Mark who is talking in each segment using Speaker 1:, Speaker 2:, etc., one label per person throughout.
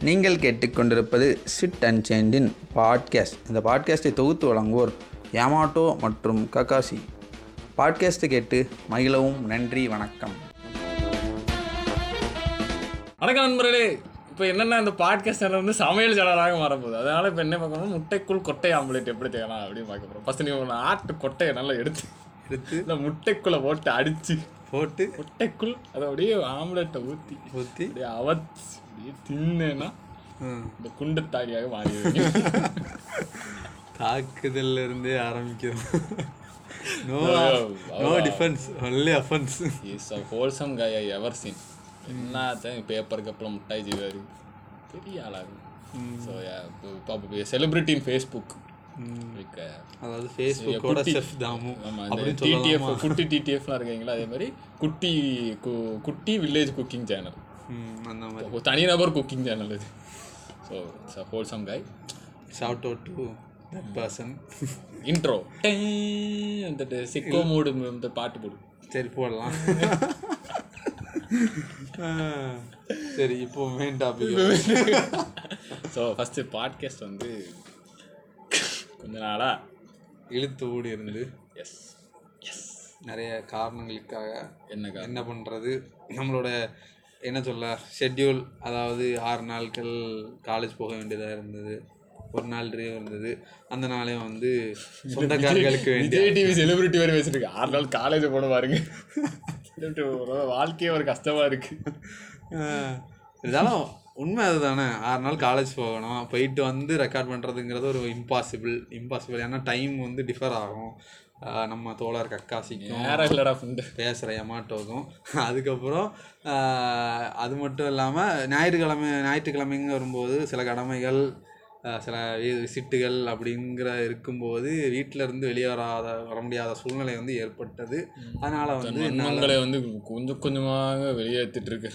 Speaker 1: நீங்கள் கேட்டுக்கொண்டிருப்பது sit and சேண்டின் podcast. இந்த பாட்காஸ்ட்டை தொகுத்து வழங்குவோர் யாமாட்டோ மற்றும் ககாசி. பாட்காஸ்ட்டை கேட்டு மகிழவும். நன்றி, வணக்கம்.
Speaker 2: வணக்கம் நண்பர்களே. இப்போ என்னென்னா இந்த பாட்காஸ்ட் வந்து சமையல் சேனலாக மாறப்போகுது. அதனால் இப்போ என்ன பார்க்கணும், முட்டைக்குள் கொட்டை ஆம்லேட் எப்படி செய்யலாம் அப்படின்னு பார்க்க போகிறோம். ஃபஸ்ட்டு நீங்கள் ஆட்டு கொட்டையை நல்லா எடுத்து இந்த முட்டைக்குள்ளே போட்டு அடித்து முட்டைக்குள் அதை அப்படியே ஆம்லேட்டை ஊற்றி அப்படியே அவச்சு அப்படியே தின்னா இந்த குண்டு தாடியாக மாறிடுது.
Speaker 3: தாக்குதல்ல இருந்தே ஆரம்பிக்கிறோம். No defense, only offense.
Speaker 2: He is a wholesome guy I ever seen. எல்லாத்தையும் பேப்பருக்கு அப்புறம் முட்டாய் செய்வார், பெரிய ஆளாகும். ஸோ இப்போ செலிபிரிட்டி இன் ஃபேஸ்புக்,
Speaker 3: அதாவது ஃபேஸ்புக்கோட செஃப் தாமு.
Speaker 2: ஆமாம், இந்த டிடிஎஃப் குட்டி டிடிஎஃப்லாம் இருக்கீங்களா, அதே மாதிரி குட்டி வில்லேஜ் குக்கிங் சேனல்,
Speaker 3: அந்த மாதிரி
Speaker 2: தனிநபர் குக்கிங் சேனல் இது. So it's a wholesome guy.
Speaker 3: Shout out to that person.
Speaker 2: Intro இந்த சிக்கோ மூடு இந்த பாட்டு போடு.
Speaker 3: சரி, போடலாம். சரி, இப்போ main topic.
Speaker 2: So first podcast வந்து கொஞ்ச நாளாக
Speaker 3: இழுத்து ஓடி இருந்து
Speaker 2: எஸ்
Speaker 3: நிறைய காரணங்களுக்காக
Speaker 2: என்ன
Speaker 3: பண்ணுறது, நம்மளோட என்ன சொல்ல ஷெட்யூல், அதாவது 6 நாட்கள் காலேஜ் போக வேண்டியதாக இருந்தது, ஒரு நாள் ட்ரீவ் இருந்தது. அந்த நாளையும் வந்து சொந்தக்காரர்களுக்கு
Speaker 2: வேண்டிய டிவி செலிபிரிட்டி வேறு வச்சுருக்கு. 6 நாள் காலேஜ் போட பாருங்க, வாழ்க்கையே ஒரு கஷ்டமாக இருக்குது.
Speaker 3: இருந்தாலும் உண்மை அதுதானே. 6 நாள் காலேஜ் போகணும், போயிட்டு வந்து ரெக்கார்ட் பண்ணுறதுங்கிறது ஒரு இம்பாசிபிள். ஏன்னா டைம் வந்து டிஃபர் ஆகும். நம்ம தோழர் கக்காசிக்கும் பேசுகிற எமாட்டோக்கும். அதுக்கப்புறம் அது மட்டும் இல்லாமல் ஞாயிற்றுக்கிழமைங்க வரும்போது சில கடமைகள், சில விசிட்டுகள் அப்படிங்கிற இருக்கும்போது வீட்டில் இருந்து வெளியே வர முடியாத சூழ்நிலை வந்து ஏற்பட்டது. அதனால் வந்து
Speaker 2: எங்களை வந்து கொஞ்சம் கொஞ்சமாக வெளியேற்றிட்டு இருக்கு.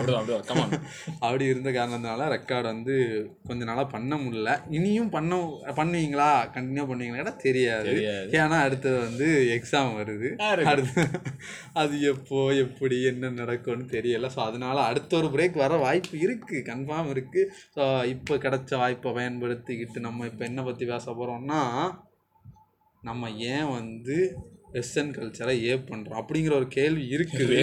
Speaker 3: அப்படி இருந்த காரணத்தினால ரெக்கார்டு வந்து கொஞ்ச நாளாக பண்ண முடியல. இனியும் பண்ணுவீங்களா, கண்டினியூ பண்ணுவீங்களா தெரியாது. ஏன்னா அடுத்தது வந்து எக்ஸாம் வருது. அடுத்து அது எப்படி என்ன நடக்கும்னு தெரியல. ஸோ அதனால அடுத்த ஒரு பிரேக் வர வாய்ப்பு இருக்குது, கன்ஃபார்ம் இருக்குது. ஸோ இப்போ கிடைச்ச வாய்ப்பை பயன்படுத்திக்கிட்டு நம்ம இப்போ என்ன பற்றி பேச போகிறோம்னா, நம்ம ஏன் வந்து வெஸ்டர்ன் கல்ச்சரை பண்ணுறோம் அப்படிங்கிற ஒரு கேள்வி இருக்குது.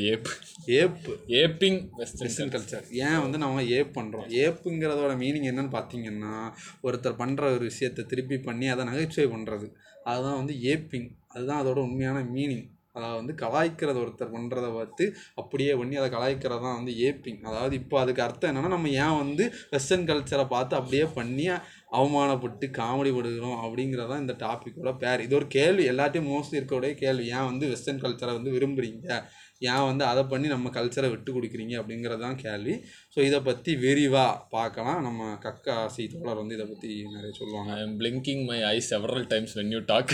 Speaker 2: ஏப்பிங்
Speaker 3: வெஸ்டர்ன் கல்ச்சர் ஏன் வந்து நம்ம பண்ணுறோம். ஏப்புங்கிறதோட மீனிங் என்னன்னு பார்த்தீங்கன்னா, ஒருத்தர் பண்ணுற ஒரு விஷயத்தை திருப்பி பண்ணி அதை நகைச்சுவை பண்ணுறது, அதுதான் வந்து ஏப்பிங். அதுதான் அதோட உண்மையான மீனிங். அதாவது வந்து கலாய்க்கிறது, ஒருத்தர் பண்ணுறதை பார்த்து அப்படியே பண்ணி அதை கலாய்க்கிறது தான் வந்து ஏப்பிங். அதாவது இப்போ அதுக்கு அர்த்தம் என்னென்னா, நம்ம ஏன் வந்து வெஸ்டர்ன் கல்ச்சரை பார்த்து அப்படியே பண்ணி அவமானப்பட்டு காமெடி படுகிறோம் அப்படிங்கிறதான் இந்த டாப்பிக்கோட பேர். இது ஒரு கேள்வி, எல்லாத்தையும் மோஸ்ட்லி இருக்கக்கூடிய கேள்வி. ஏன் வந்து வெஸ்டர்ன் கல்ச்சரை வந்து விரும்புகிறீங்க, ஏன் வந்து அதை பண்ணி நம்ம கல்ச்சரை விட்டு கொடுக்குறீங்க அப்படிங்கிறது தான் கேள்வி. ஸோ இதை பற்றி விரிவாக பார்க்கலாம். நம்ம கக்காசி தோழர் வந்து இதை பற்றி நிறைய சொல்லுவாங்க.
Speaker 2: I am blinking my eye several times when you talk.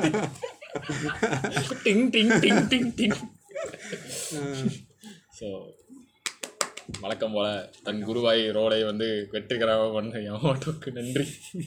Speaker 2: Ding ding ding ding ding. So வழக்கம் போல தன் குருவாய் ரோலை வந்து வெற்றிகரமாக பண்ண யாமாட்டோக்கு நன்றி.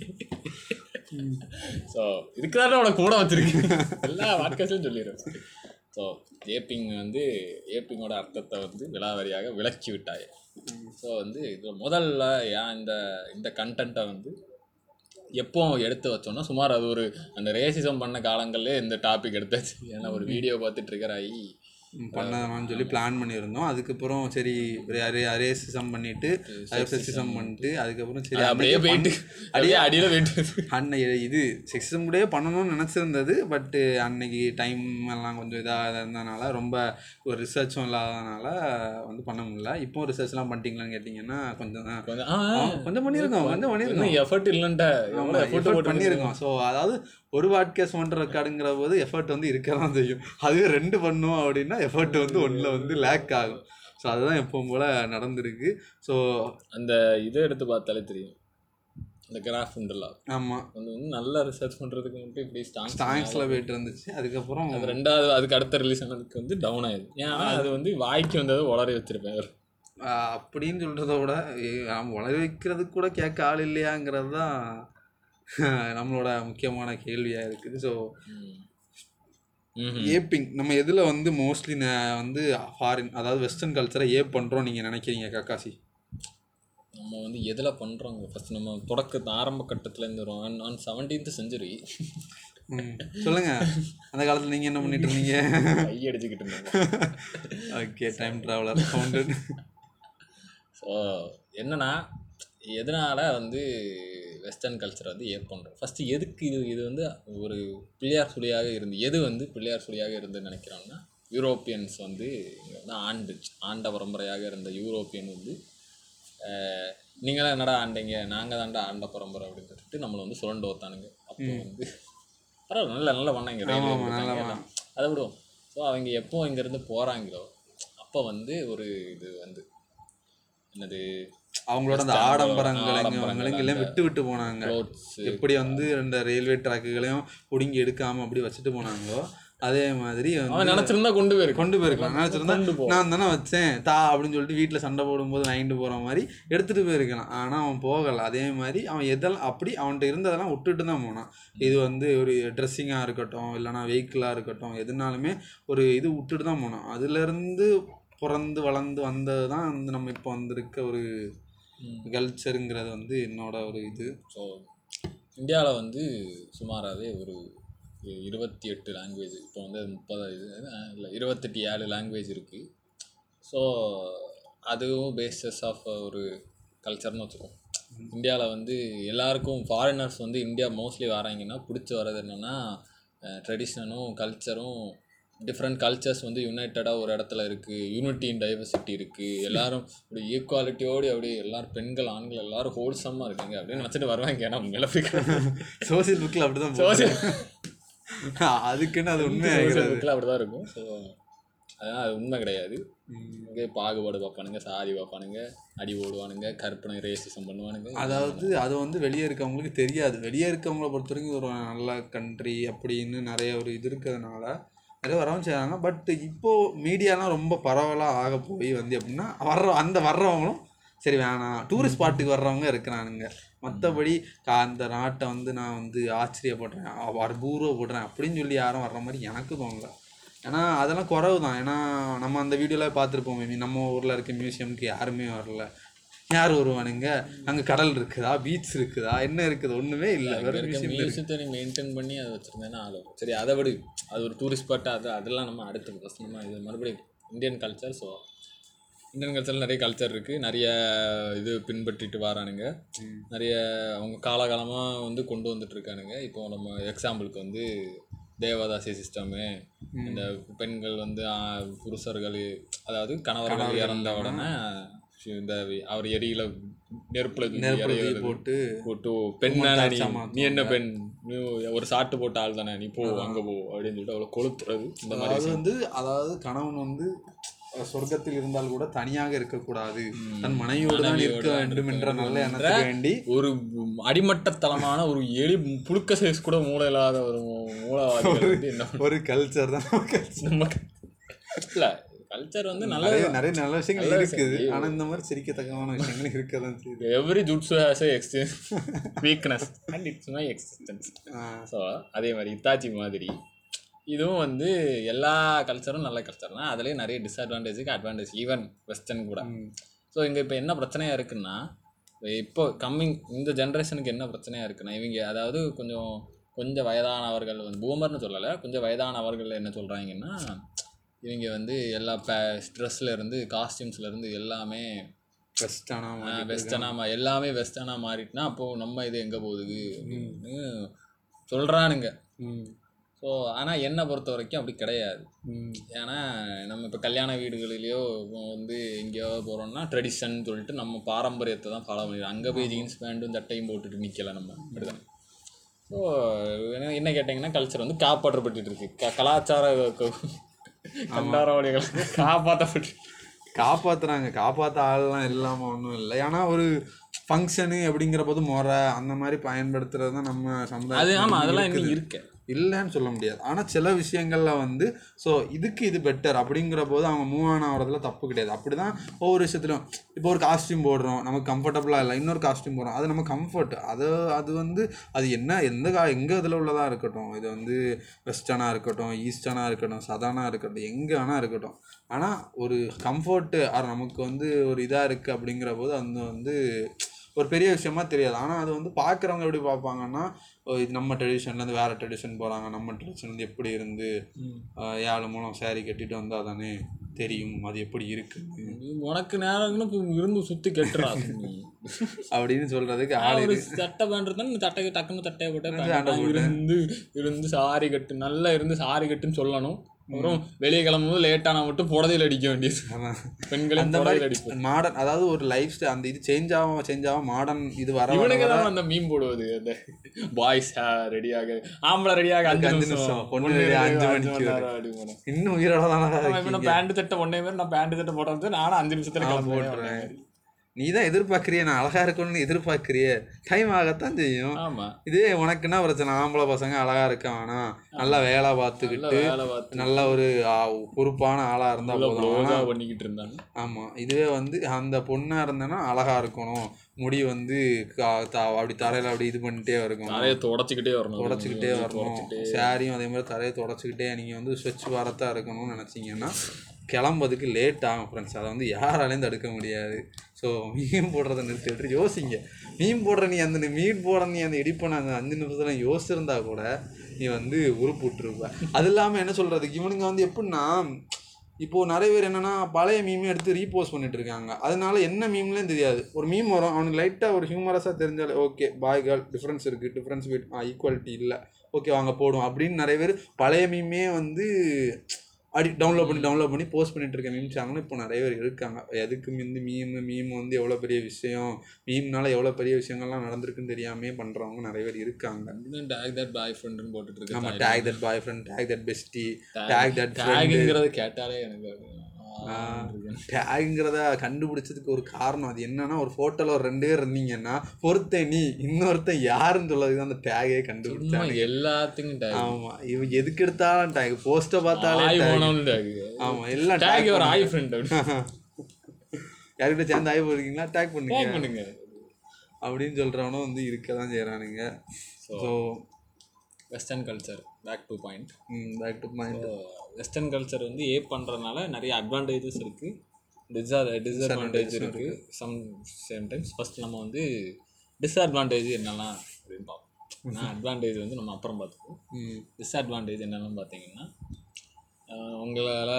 Speaker 2: ஸோ இதுக்கு தானே அவனை கூட வச்சிருக்கு, எல்லா வாட்காஸ்ட்லையும் சொல்லிடுறேன். ஸோ ஏப்பிங்கோட அர்த்தத்தை வந்து விலாவரியாக விளக்கி விட்டாய். ஸோ வந்து இது முதல்ல ஏன் இந்த கண்டென்ட்டை வந்து எப்போ எடுத்து வச்சோன்னா, சுமார் அது ஒரு அந்த ரேசிசம் பண்ண காலங்களே இந்த டாபிக் எடுத்தாச்சு. ஏன்னா ஒரு வீடியோ பார்த்துட்டு இருக்கிறாயி
Speaker 3: பண்ணலாம்னு சொல்லி பிளான் பண்ணியிருந்தோம். அதுக்கப்புறம் சரி ரேசிசம் பண்ணிட்டு அதுக்கப்புறம் சரி
Speaker 2: அப்படியே போயிட்டு அடியில் போயிட்டு
Speaker 3: இது செக்ஸிசம் கூடயே பண்ணணும்னு நினச்சிருந்தது. பட்டு அன்னைக்கு டைம் எல்லாம் கொஞ்சம் இதாக இருந்ததுனால, ரொம்ப ஒரு ரிசர்ச்சும் இல்லாதனால வந்து பண்ண முடியல. இப்போ ரிசர்ச்லாம் பண்ணிட்டீங்களான்னு கேட்டிங்கன்னா கொஞ்சம் பண்ணியிருக்கோம்
Speaker 2: எஃபர்ட் இல்லைன்ட்டு
Speaker 3: பண்ணியிருக்கோம். ஸோ அதாவது ஒரு பாட்காஸ்ட் பண்ணுற ரெக்கார்டுங்கிற போது எஃபர்ட் வந்து இருக்க தான் செய்யும். அதுவே 2 பண்ணோம் அப்படின்னா எஃபர்ட் வந்து 1 வந்து லேக் ஆகும். ஸோ அதுதான் எப்பவும் போல் நடந்திருக்கு. ஸோ
Speaker 2: அந்த இதை எடுத்து பார்த்தாலே தெரியும், இந்த கிராஃப் உண்டுலாம்.
Speaker 3: ஆமாம்,
Speaker 2: வந்து நல்லா ரிசர்ச் பண்ணுறதுக்கு மட்டும் இப்படி
Speaker 3: ஸ்டாங்ஸில் போயிட்டு இருந்துச்சு. அதுக்கப்புறம்
Speaker 2: அது 2வது அதுக்கு அடுத்த ரிலீஸ் ஆனதுக்கு வந்து டவுன் ஆயிடுது. ஏன்னா அது வந்து வாய்க்கு வந்தது உளறி வச்சிருப்பேன்
Speaker 3: அப்படின்னு சொல்கிறத விட உளறி வைக்கிறதுக்கு கூட கேட்க ஆள் இல்லையாங்கிறது தான் நம்மளோட முக்கியமான கேள்வியாக இருக்குது. ஸோ ஏப்பிங் நம்ம எதில் வந்து மோஸ்ட்லி வந்து ஃபாரின், அதாவது வெஸ்டர்ன் கல்ச்சரை பண்ணுறோம் நீங்கள் நினைக்கிறீங்க கக்காசி?
Speaker 2: நம்ம வந்து எதில் பண்ணுறோங்க ஃபஸ்ட் நம்ம ஆரம்ப கட்டத்துலேருந்து வரும். ஆன் 17th century
Speaker 3: சொல்லுங்க, அந்த காலத்தில் நீங்கள் என்ன பண்ணிட்டு இருந்தீங்க?
Speaker 2: கையடிச்சுக்கிட்டு இருந்தாங்க.
Speaker 3: Okay, time traveller counted.
Speaker 2: So என்னன்னா, எதனால் வந்து வெஸ்டர்ன் கல்ச்சரை வந்து பண்ணுறோம் ஃபஸ்ட்டு எதுக்கு இது வந்து ஒரு பிள்ளையார் சுழியாக எது வந்து பிள்ளையார் சுழியாக இருந்துன்னு நினைக்கிறோம்னா, யூரோப்பியன்ஸ் வந்து இங்கே வந்து ஆண்ட பரம்பரையாக இருந்த யூரோப்பியன் வந்து நீங்களாம் என்னடா ஆண்டீங்க, நாங்கள் தாண்டா ஆண்ட பரம்பரை அப்படின்னு சொல்லிட்டு நம்மளை வந்து சுரண்டு ஓத்தானுங்க. அப்போ வந்து பரவாயில்ல நல்லா பண்ணாங்க, அதை விடுவோம். ஸோ அவங்க எப்போ இங்கேருந்து போகிறாங்களோ அப்போ வந்து ஒரு இது வந்து என்னது
Speaker 3: அவங்களோட அந்த ஆடம்பரங்களையும் விட்டு போனாங்க. எப்படி வந்து இந்த ரயில்வே ட்ராக்குகளையும் பிடுங்கி எடுக்காமல் அப்படி வச்சுட்டு போனாங்களோ அதே மாதிரி
Speaker 2: நினச்சிருந்தா கொண்டு
Speaker 3: போயிருக்கலாம். நினச்சிருந்தா நான் தானே வச்சேன் அப்படின்னு சொல்லிட்டு வீட்டில் சண்டை போடும்போது வாங்கிட்டு போகிற மாதிரி எடுத்துகிட்டு போயிருக்கலாம். ஆனால் அவன் போகலை. அதே மாதிரி அவன் எதெல்லாம் அப்படி அவன்கிட்ட இருந்ததெல்லாம் விட்டுட்டு தான் போனான். இது வந்து ஒரு ட்ரெஸ்ஸிங்காக இருக்கட்டும், இல்லைனா வெஹிக்கிளாக இருக்கட்டும், எதுனாலுமே ஒரு இது விட்டுட்டு தான் போனான். அதுலேருந்து பிறந்து வளர்ந்து வந்தது தான் வந்து நம்ம இப்போ வந்திருக்க ஒரு கல்ச்சருங்கிறது வந்து என்னோட ஒரு இது.
Speaker 2: ஸோ இந்தியாவில் வந்து சுமாராகவே ஒரு 28 லாங்குவேஜ், இப்போ வந்து 30 இல்லை 27 லாங்குவேஜ் இருக்குது. ஸோ அதுவும் பேசஸ் ஆஃப் ஒரு கல்ச்சர்னு வச்சுக்கோம். இந்தியாவில் வந்து எல்லாருக்கும் ஃபாரினர்ஸ் வந்து இந்தியா மோஸ்ட்லி வராங்கன்னா பிடிச்சி வர்றது என்னென்னா ட்ரெடிஷ்னலும் கல்ச்சரும். டிஃப்ரெண்ட் கல்ச்சர்ஸ் வந்து யுனைட்டடாக ஒரு இடத்துல இருக்குது, யூனிட்டி இன் டைவர்சிட்டி இருக்குது, எல்லோரும் அப்படி ஈக்குவாலிட்டியோடு அப்படியே எல்லோரும் பெண்கள் ஆண்கள் எல்லோரும் ஹோல்சமாக இருக்காங்க அப்படின்னு வச்சுட்டு வருவாங்க. ஏன்னா
Speaker 3: சோசியல் புக்கில் அப்படி தான் அதுக்குன்னு அது உண்மை
Speaker 2: புக்கில் அப்படி தான் இருக்கும். ஸோ அதனால் அது உண்மை கிடையாது. இங்கே பாகுபாடு பார்ப்பானுங்க, சாதி பார்ப்பானுங்க, அடி ஓடுவானுங்க, கற்பனை ரேசிசம் பண்ணுவானுங்க.
Speaker 3: அதாவது அது வந்து வெளியே இருக்கவங்களுக்கு தெரியாது. வெளியே இருக்கவங்கள பொறுத்த வரைக்கும் ஒரு நல்ல கண்ட்ரி அப்படின்னு நிறைய ஒரு இது இருக்கிறதுனால நிறைய வரவும் செய்கிறாங்க. பட் இப்போது மீடியாலாம் ரொம்ப பரவலாக ஆக போய் வந்து எப்படின்னா வர்றவங்களும் சரி வேணாம், டூரிஸ்ட் ஸ்பாட்டுக்கு வர்றவங்க இருக்கிறானுங்க. மற்றபடி அந்த நாட்டை வந்து நான் வந்து ஆச்சரியப்படுறேன், அபூர்வப்படுறேன் அப்படின்னு சொல்லி யாரும் வர்ற மாதிரி எனக்கு தோணலை. ஏன்னா அதெல்லாம் குறவு தான். ஏன்னா நம்ம அந்த வீடியோவில் பார்த்துருப்போம், நம்ம ஊரில் இருக்க மியூசியமுக்கு யாருமே வரல. யார் வருவானுங்க? அங்கே கடல் இருக்குதா, பீச் இருக்குதா, என்ன இருக்குது? ஒன்றுமே இல்லை.
Speaker 2: மியூசியத்தை நீ மெயின்டைன் பண்ணி அதை வச்சுருந்தேன்னா ஆகும். சரி, அதை விட அது ஒரு டூரிஸ்ட் ஸ்பாட்டு, அதெல்லாம் நம்ம அடுத்து ஃபஸ்ட் நம்ம இது மறுபடியும் இந்தியன் கல்ச்சர். ஸோ இந்தியன் கல்ச்சரில் நிறைய கல்ச்சர் இருக்குது, நிறைய இது பின்பற்றிட்டு வரானுங்க, நிறைய அவங்க காலகாலமாக வந்து கொண்டு வந்துட்டுருக்கானுங்க. இப்போ நம்ம எக்ஸாம்பிளுக்கு வந்து தேவதாசி சிஸ்டமு, இந்த பெண்கள் வந்து புருஷர்கள் அதாவது கணவர்கள் இறந்த உடனே இந்த அவர் எரியில நெருப்புல போட்டு பெண் நீ என்ன பெண், நீ ஒரு சாட்டு போட்ட ஆள் தானே, நீ போ அங்கே போ அப்படின்னு சொல்லிட்டு அவளை கொளுத்துறது. இந்த மாதிரி
Speaker 3: வந்து அதாவது கணவன் வந்து சொர்க்கத்தில் இருந்தால் கூட தனியாக இருக்கக்கூடாது, தன் மனைவியோடு தான் இருக்க வேண்டும் என்ற நல்ல எண்ணத்துக்கு வேண்டி ஒரு
Speaker 2: அடிமட்டத்தனமான ஒரு எலி புழுக்க சைஸ் கூட மூளை இல்லாத ஒரு மூளைவாதி
Speaker 3: ஒரு கல்ச்சர் தான்.
Speaker 2: இல்லை, கல்ச்சர் வந்து
Speaker 3: நிறைய நல்ல விஷயங்கள் இருக்குது. ஆனால் இந்த மாதிரி சிரிக்கத்தக்கமான விஷயங்கள் இருக்கதான் செய்யுது.
Speaker 2: Every jutsu has a weakness and it's my existence. So அதே மாதிரி இத்தாச்சி மாதிரி இதுவும் வந்து எல்லா கல்ச்சரும் நல்ல கல்ச்சர் தான். அதுலேயும் நிறைய டிஸ்அட்வான்டேஜுக்கு அட்வான்டேஜ், ஈவன் வெஸ்டர்ன் கூட. ஸோ இங்கே இப்போ என்ன பிரச்சனையாக இருக்குன்னா, இப்போ இந்த ஜென்ரேஷனுக்கு என்ன பிரச்சனையாக இருக்குன்னா, இவங்க அதாவது கொஞ்சம் வயதானவர்கள் வந்து பூமர்னு சொல்லலை, கொஞ்சம் வயதானவர்கள் என்ன சொல்கிறாங்கன்னா, இவங்க வந்து எல்லா ட்ரெஸ்லேருந்து காஸ்டியூம்ஸ்லேருந்து எல்லாமே வெஸ்டர்னாக எல்லாமே வெஸ்டர்னாக மாறிட்டுனா அப்போது நம்ம இது எங்கே போகுது அப்படின்னு சொல்கிறானுங்க. ஸோ ஆனால் என்னை பொறுத்த வரைக்கும் அப்படி கிடையாது. ஏன்னா நம்ம இப்போ கல்யாண வீடுகளிலேயோ வந்து எங்கேயோ போகிறோம்னா ட்ரெடிஷன் சொல்லிட்டு நம்ம பாரம்பரியத்தை தான் ஃபாலோ பண்ணிடுறோம். அங்கே போய் ஜீன்ஸ் பேண்ட்டும் சட்டையும் போட்டுட்டு நிற்கலை நம்ம அப்படிதான். ஸோ என்ன கேட்டிங்கன்னா, கல்ச்சர் வந்து காப்பாற்றப்பட்டு இருக்கு, கலாச்சார கண்டாரவழிகள்
Speaker 3: காப்பாற்றுறாங்க. காப்பாற்ற ஆள்லாம் இல்லாமல் ஒன்றும் இல்லை. ஏன்னா ஒரு ஃபங்க்ஷனு அப்படிங்கிற போது முறை அந்த மாதிரி பயன்படுத்துறது தான் நம்ம சமுதாயம்.
Speaker 2: ஆமாம், அதெல்லாம் இன்னும்
Speaker 3: இல்லைன்னு சொல்ல முடியாது. ஆனால் சில விஷயங்களில் வந்து ஸோ இதுக்கு இது பெட்டர் அப்படிங்கிற போது அவங்க மூவ் ஆன் ஆகிறதுல தப்பு கிடையாது. அப்படி தான் ஒவ்வொரு விஷயத்துலையும் இப்போ ஒரு காஸ்டியூம் போடுறோம், நமக்கு கம்ஃபர்டபுளாக இல்லை, இன்னொரு காஸ்டியூம் போடுறோம், அது நம்ம கம்ஃபர்ட், அது வந்து அது என்ன எங்கே இதில் உள்ளதாக இருக்கட்டும், இது வந்து வெஸ்டர்னாக இருக்கட்டும், ஈஸ்டர்னாக இருக்கட்டும், சதர்னாக இருக்கட்டும், எங்கே வேணால் இருக்கட்டும், ஆனால் ஒரு கம்ஃபர்ட்டு நமக்கு வந்து ஒரு இதாக இருக்குது அப்படிங்கிற போது அது வந்து ஒரு பெரிய விஷயமா தெரியாது. ஆனால் அது வந்து பார்க்குறவங்க எப்படி பார்ப்பாங்கன்னா, இது நம்ம ட்ரெடிஷன்லேருந்து வேறு ட்ரெடிஷன் போகிறாங்க, நம்ம ட்ரெடிஷன்லேருந்து எப்படி இருந்து ஏழு மூலம் சேரீ கட்டிட்டு வந்தால் தானே தெரியும் அது எப்படி இருக்குது,
Speaker 2: உனக்கு நேரம்னு இருந்து சுற்றி கட்டுறா
Speaker 3: அப்படின்னு சொல்கிறதுக்கு
Speaker 2: ஒரு சட்டை பண்ணுறது சட்டை டக்குன்னு சட்டையை போட்டு இருந்து சாரி கட்டு நல்லா இருந்து சாரி கட்டுன்னு சொல்லணும். அப்புறம் வெளியே கிளம்பும்போது லேட்டானா மட்டும் புடதையில் அடிக்க வேண்டியது. பெண்கள் அந்த மாதிரி
Speaker 3: மாடர்ன், அதாவது ஒரு லைஃப் ஸ்டைல் அந்த இது சேஞ்ச் ஆகும் மாடர்ன் இது வர
Speaker 2: இவனுக்கு தான் அந்த மீம் போடுவது. அந்த பாய்ஸ் ரெடியாக ஆம்பளை ரெடியாக 5 நிமிஷம் பொண்ணு 5 மணிக்கு
Speaker 3: இன்னும் உயிரோட தானே.
Speaker 2: பேண்ட் சட்டை ஒன்னே மாதிரி நான் பேண்ட் சட்டை போடுறது நானும் 5 நிமிஷத்துல போட்டுறேன்.
Speaker 3: நீ தான் எதிர்பார்க்குறிய, நான் அழகா இருக்கணும்னு எதிர்பார்க்குறிய, டைம் ஆகத்தான் செய்யும். இதே உனக்குன்னா பிரச்சனை, ஆம்பளை பசங்க அழகா இருக்க வேணாம், நல்லா வேலை பார்த்துக்கிட்டு நல்ல ஒரு பொறுப்பான ஆளா இருந்தா போதும்
Speaker 2: பண்ணிக்கிட்டு இருந்தாங்க.
Speaker 3: ஆமா, இதுவே வந்து அந்த பொண்ணா இருந்தேன்னா அழகா இருக்கணும், முடி வந்து அப்படி தரையில அப்படி இது பண்ணிட்டே இருக்கணும்,
Speaker 2: தரையை தொடச்சிக்கிட்டே வரணும்,
Speaker 3: சாரியும் அதே மாதிரி தரையை தொடச்சிக்கிட்டே நீங்க வந்து ஸ்வச் வாரத்தா இருக்கணும்னு நினைச்சீங்கன்னா கிளம்புறதுக்கு லேட் ஆகும் ஃப்ரெண்ட்ஸ். அதை வந்து யாராலையும் தடுக்க முடியாது. ஸோ மீன் போடுறதை நிறுத்திட்டு யோசிங்க. மீன் போடுற நீ அந்த மீன் போடுற நீ அந்த எடிட் பண்ண அந்த 5 நிமிஷத்தில் யோசிச்சிருந்தா கூட நீ வந்து உருப்பு விட்டுருப்ப. அது இல்லாமல் என்ன சொல்கிறதுக்கு இவனுங்க வந்து எப்படின்னா, இப்போது நிறைய பேர் என்னென்னா பழைய மீமே எடுத்து ரீபோஸ்ட் பண்ணிட்டு இருக்காங்க. அதனால என்ன மீம்லேயும் தெரியாது. ஒரு மீம் வரும், அவனுக்கு லைட்டாக ஒரு ஹியூமரஸாக தெரிஞ்சாலே ஓகே பாய் கேர்ள் டிஃப்ரென்ஸ் இருக்குது, டிஃப்ரென்ஸ் ஈக்குவாலிட்டி இல்லை, ஓகே வாங்க போடும் அப்படின்னு நிறைய பேர் பழைய மீமே வந்து டவுன்லோட் பண்ணி போஸ்ட் பண்ணிட்டு இருக்க மீம் சேனலும் இப்போ நிறைய பேர் இருக்காங்க. எதுக்கு வந்து மீம் வந்து எவ்வளோ பெரிய விஷயம், மீம்னால எவ்வளோ பெரிய விஷயங்கள்லாம் நடந்திருக்குன்னு தெரியாமே பண்ணுறவங்க நிறைய பேர் இருக்காங்க.
Speaker 2: டேக் தட் பாய் ஃப்ரெண்டுன்னு போட்டுட்டு இருக்காங்க.
Speaker 3: ஆமாம், tag that boy friend, tag that bestie, tag that ஃப்ரெண்டுங்கிறது
Speaker 2: கேட்டாலே எனக்கு
Speaker 3: டேக்ங்கிறத கண்டுபிடிச்சதுக்கு ஒரு காரணம். அது என்னன்னா, ஒரு ஃபோட்டோவில் ஒரு 2 பேர் இருந்தீங்கன்னா ஒருத்தன் நீ இன்னொருத்தன் யாருன்னு சொல்லதுக்கு அந்த டேகே கண்டுபிடிச்சாங்க
Speaker 2: எல்லாத்துக்கும்.
Speaker 3: ஆமா, இவன் எதுக்கு எடுத்தாலும் டேக், போஸ்ட்டை பார்த்தாலே ஆமா எல்லாம் டேக்.
Speaker 2: ஒரு ஆய் ஃப்ரெண்ட்
Speaker 3: யார்கிட்ட சேர்ந்து ஆய் போயிருக்கீங்களா, டேக் பண்ணுங்க அப்படின்னு சொல்றவனும் வந்து இருக்க தான் செய்யறானுங்க. So
Speaker 2: western culture back to point. Western culture வந்து பண்ணுறதுனால நிறைய அட்வான்டேஜஸ் இருக்குது, டிஸ்அட்வான்டேஜ் இருக்குது சம்டைம்ஸ். ஃபர்ஸ்ட் நம்ம வந்து டிஸ்அட்வான்டேஜ் என்னெல்லாம் அப்படின்னு பார்ப்போம். அட்வான்டேஜ் வந்து நம்ம அப்புறம் பார்த்துப்போம். டிஸ்அட்வான்டேஜ் என்னென்னு பார்த்தீங்கன்னா, உங்களால்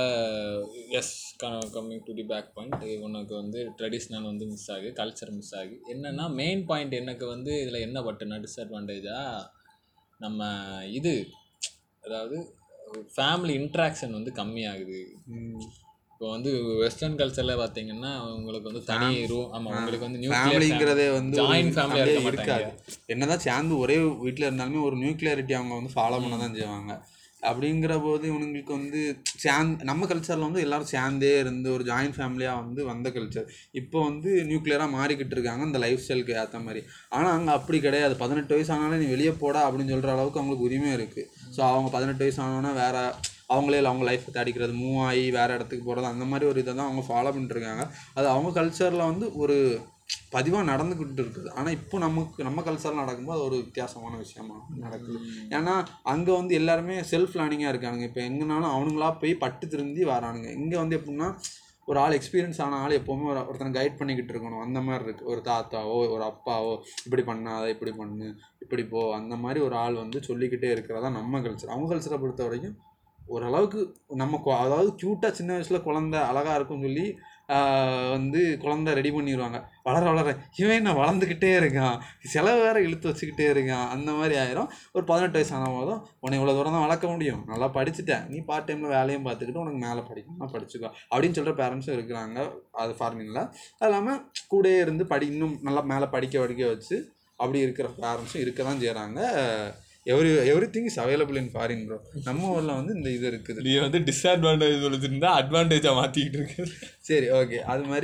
Speaker 2: coming to the back point, உனக்கு வந்து ட்ரெடிஷ்னல் வந்து மிஸ் ஆகுது, கல்ச்சர் மிஸ் ஆகுது. என்னென்னா மெயின் பாயிண்ட் எனக்கு வந்து இதில் என்ன பட்டுனா டிஸ்அட்வான்டேஜாக நம்ம இது, அதாவது ஃபேமிலி இன்ட்ராக்ஷன் வந்து கம்மியாகுது. இப்போ வந்து வெஸ்டர்ன் கல்ச்சரில் பார்த்தீங்கன்னா உங்களுக்கு வந்து தனி ரூம், ஆமாம் உங்களுக்கு வந்து
Speaker 3: ஃபேமிலிங்கிறதே வந்து
Speaker 2: ஜாயின்ட் ஃபேமிலியாக இருக்காது.
Speaker 3: என்னதான் சேர்ந்து ஒரே வீட்டில் இருந்தாலுமே ஒரு நியூக்ளியாரிட்டி அவங்க வந்து ஃபாலோ பண்ண தான் செய்வாங்க. அப்படிங்கிற போது இவனுங்களுக்கு வந்து நம்ம கல்ச்சரில் வந்து எல்லோரும் சேர்ந்தே இருந்து ஒரு ஜாயின்ட் ஃபேமிலியாக வந்து வந்த கல்ச்சர் இப்போ வந்து நியூக்ளியராக மாறிக்கிட்டு இருக்காங்க இந்த லைஃப் ஸ்டைலுக்கு ஏற்ற மாதிரி. ஆனால் அங்கே அப்படி கிடையாது. 18 வயசு ஆனாலும் நீ வெளியே போடா அப்படின்னு சொல்கிற அளவுக்கு அவங்களுக்கு உரிமை இருக்குது. ஸோ அவங்க 18 வயசு ஆனோன்னா வேறு அவங்களே அவங்க லைஃப்பை தேடிக்கிறது, மூவ் ஆகி வேறு இடத்துக்கு போகிறது, அந்த மாதிரி ஒரு இதை தான் அவங்க ஃபாலோ பண்ணிட்டுருக்காங்க. அது அவங்க கல்ச்சரில் வந்து ஒரு பதிவாக நடந்துக்கிட்டு இருக்குது. ஆனால் இப்போ நம்ம கல்ச்சரில் நடக்கும்போது அது ஒரு வித்தியாசமான விஷயமா நடக்குது. ஏன்னா அங்கே வந்து எல்லாருமே செல்ஃப் லேர்னிங்காக இருக்கானுங்க. இப்போ எங்கேனாலும் அவனுங்களா போய் பட்டு திருந்தி வரானுங்க. இங்கே வந்து எப்படின்னா ஒரு ஆள் எக்ஸ்பீரியன்ஸ் ஆன ஆள் எப்போவுமே ஒருத்தனை கைட் பண்ணிக்கிட்டு இருக்கணும். அந்த மாதிரி இருக்குது. ஒரு தாத்தாவோ ஒரு அப்பாவோ இப்படி பண்ணாத, இப்படி பண்ணு, இப்படி போ, அந்த மாதிரி ஒரு ஆள் வந்து சொல்லிக்கிட்டே இருக்கிறதா நம்ம கல்ச்சர். அவங்க கல்ச்சரை பொறுத்த வரைக்கும் ஓரளவுக்கு நம்ம அதாவது க்யூட்டாக சின்ன வயசில் குழந்தை அழகாக இருக்கும்னு சொல்லி வந்து குழந்தை ரெடி பண்ணிடுவாங்க. வளர இவன் என்ன வளர்ந்துக்கிட்டே இருக்கான், செலவு வேறு இழுத்து வச்சுக்கிட்டே இருக்கான், அந்த மாதிரி ஆயிரும். ஒரு 18 வயசு ஆன போதும் உன்னை இவ்வளோ தூரம் தான் வளர்க்க முடியும், நல்லா படிச்சுட்டேன், நீ பார்ட் டைமில் வேலையும் பார்த்துக்கிட்டு உனக்கு மேலே படிக்கணும்னா படிச்சுக்கோ அப்படின்னு சொல்கிற பேரண்ட்ஸும் இருக்கிறாங்க. அது ஃபாரினில் அது இல்லாமல் கூடயே இருந்து இன்னும் நல்லா மேலே படிக்க வச்சு அப்படி இருக்கிற பேரண்ட்ஸும் இருக்க தான் செய்கிறாங்க. Everything is available in foreign bro. நம்ம ஊரில் வந்து இந்த இது இருக்குது.
Speaker 2: நீ வந்து டிஸ்அட்வான்டேஜ் சொல்லிட்டு அட்வான்டேஜாக மாற்றிக்கிட்டு இருக்கு.
Speaker 3: சரி, ஓகே. அது மாதிரி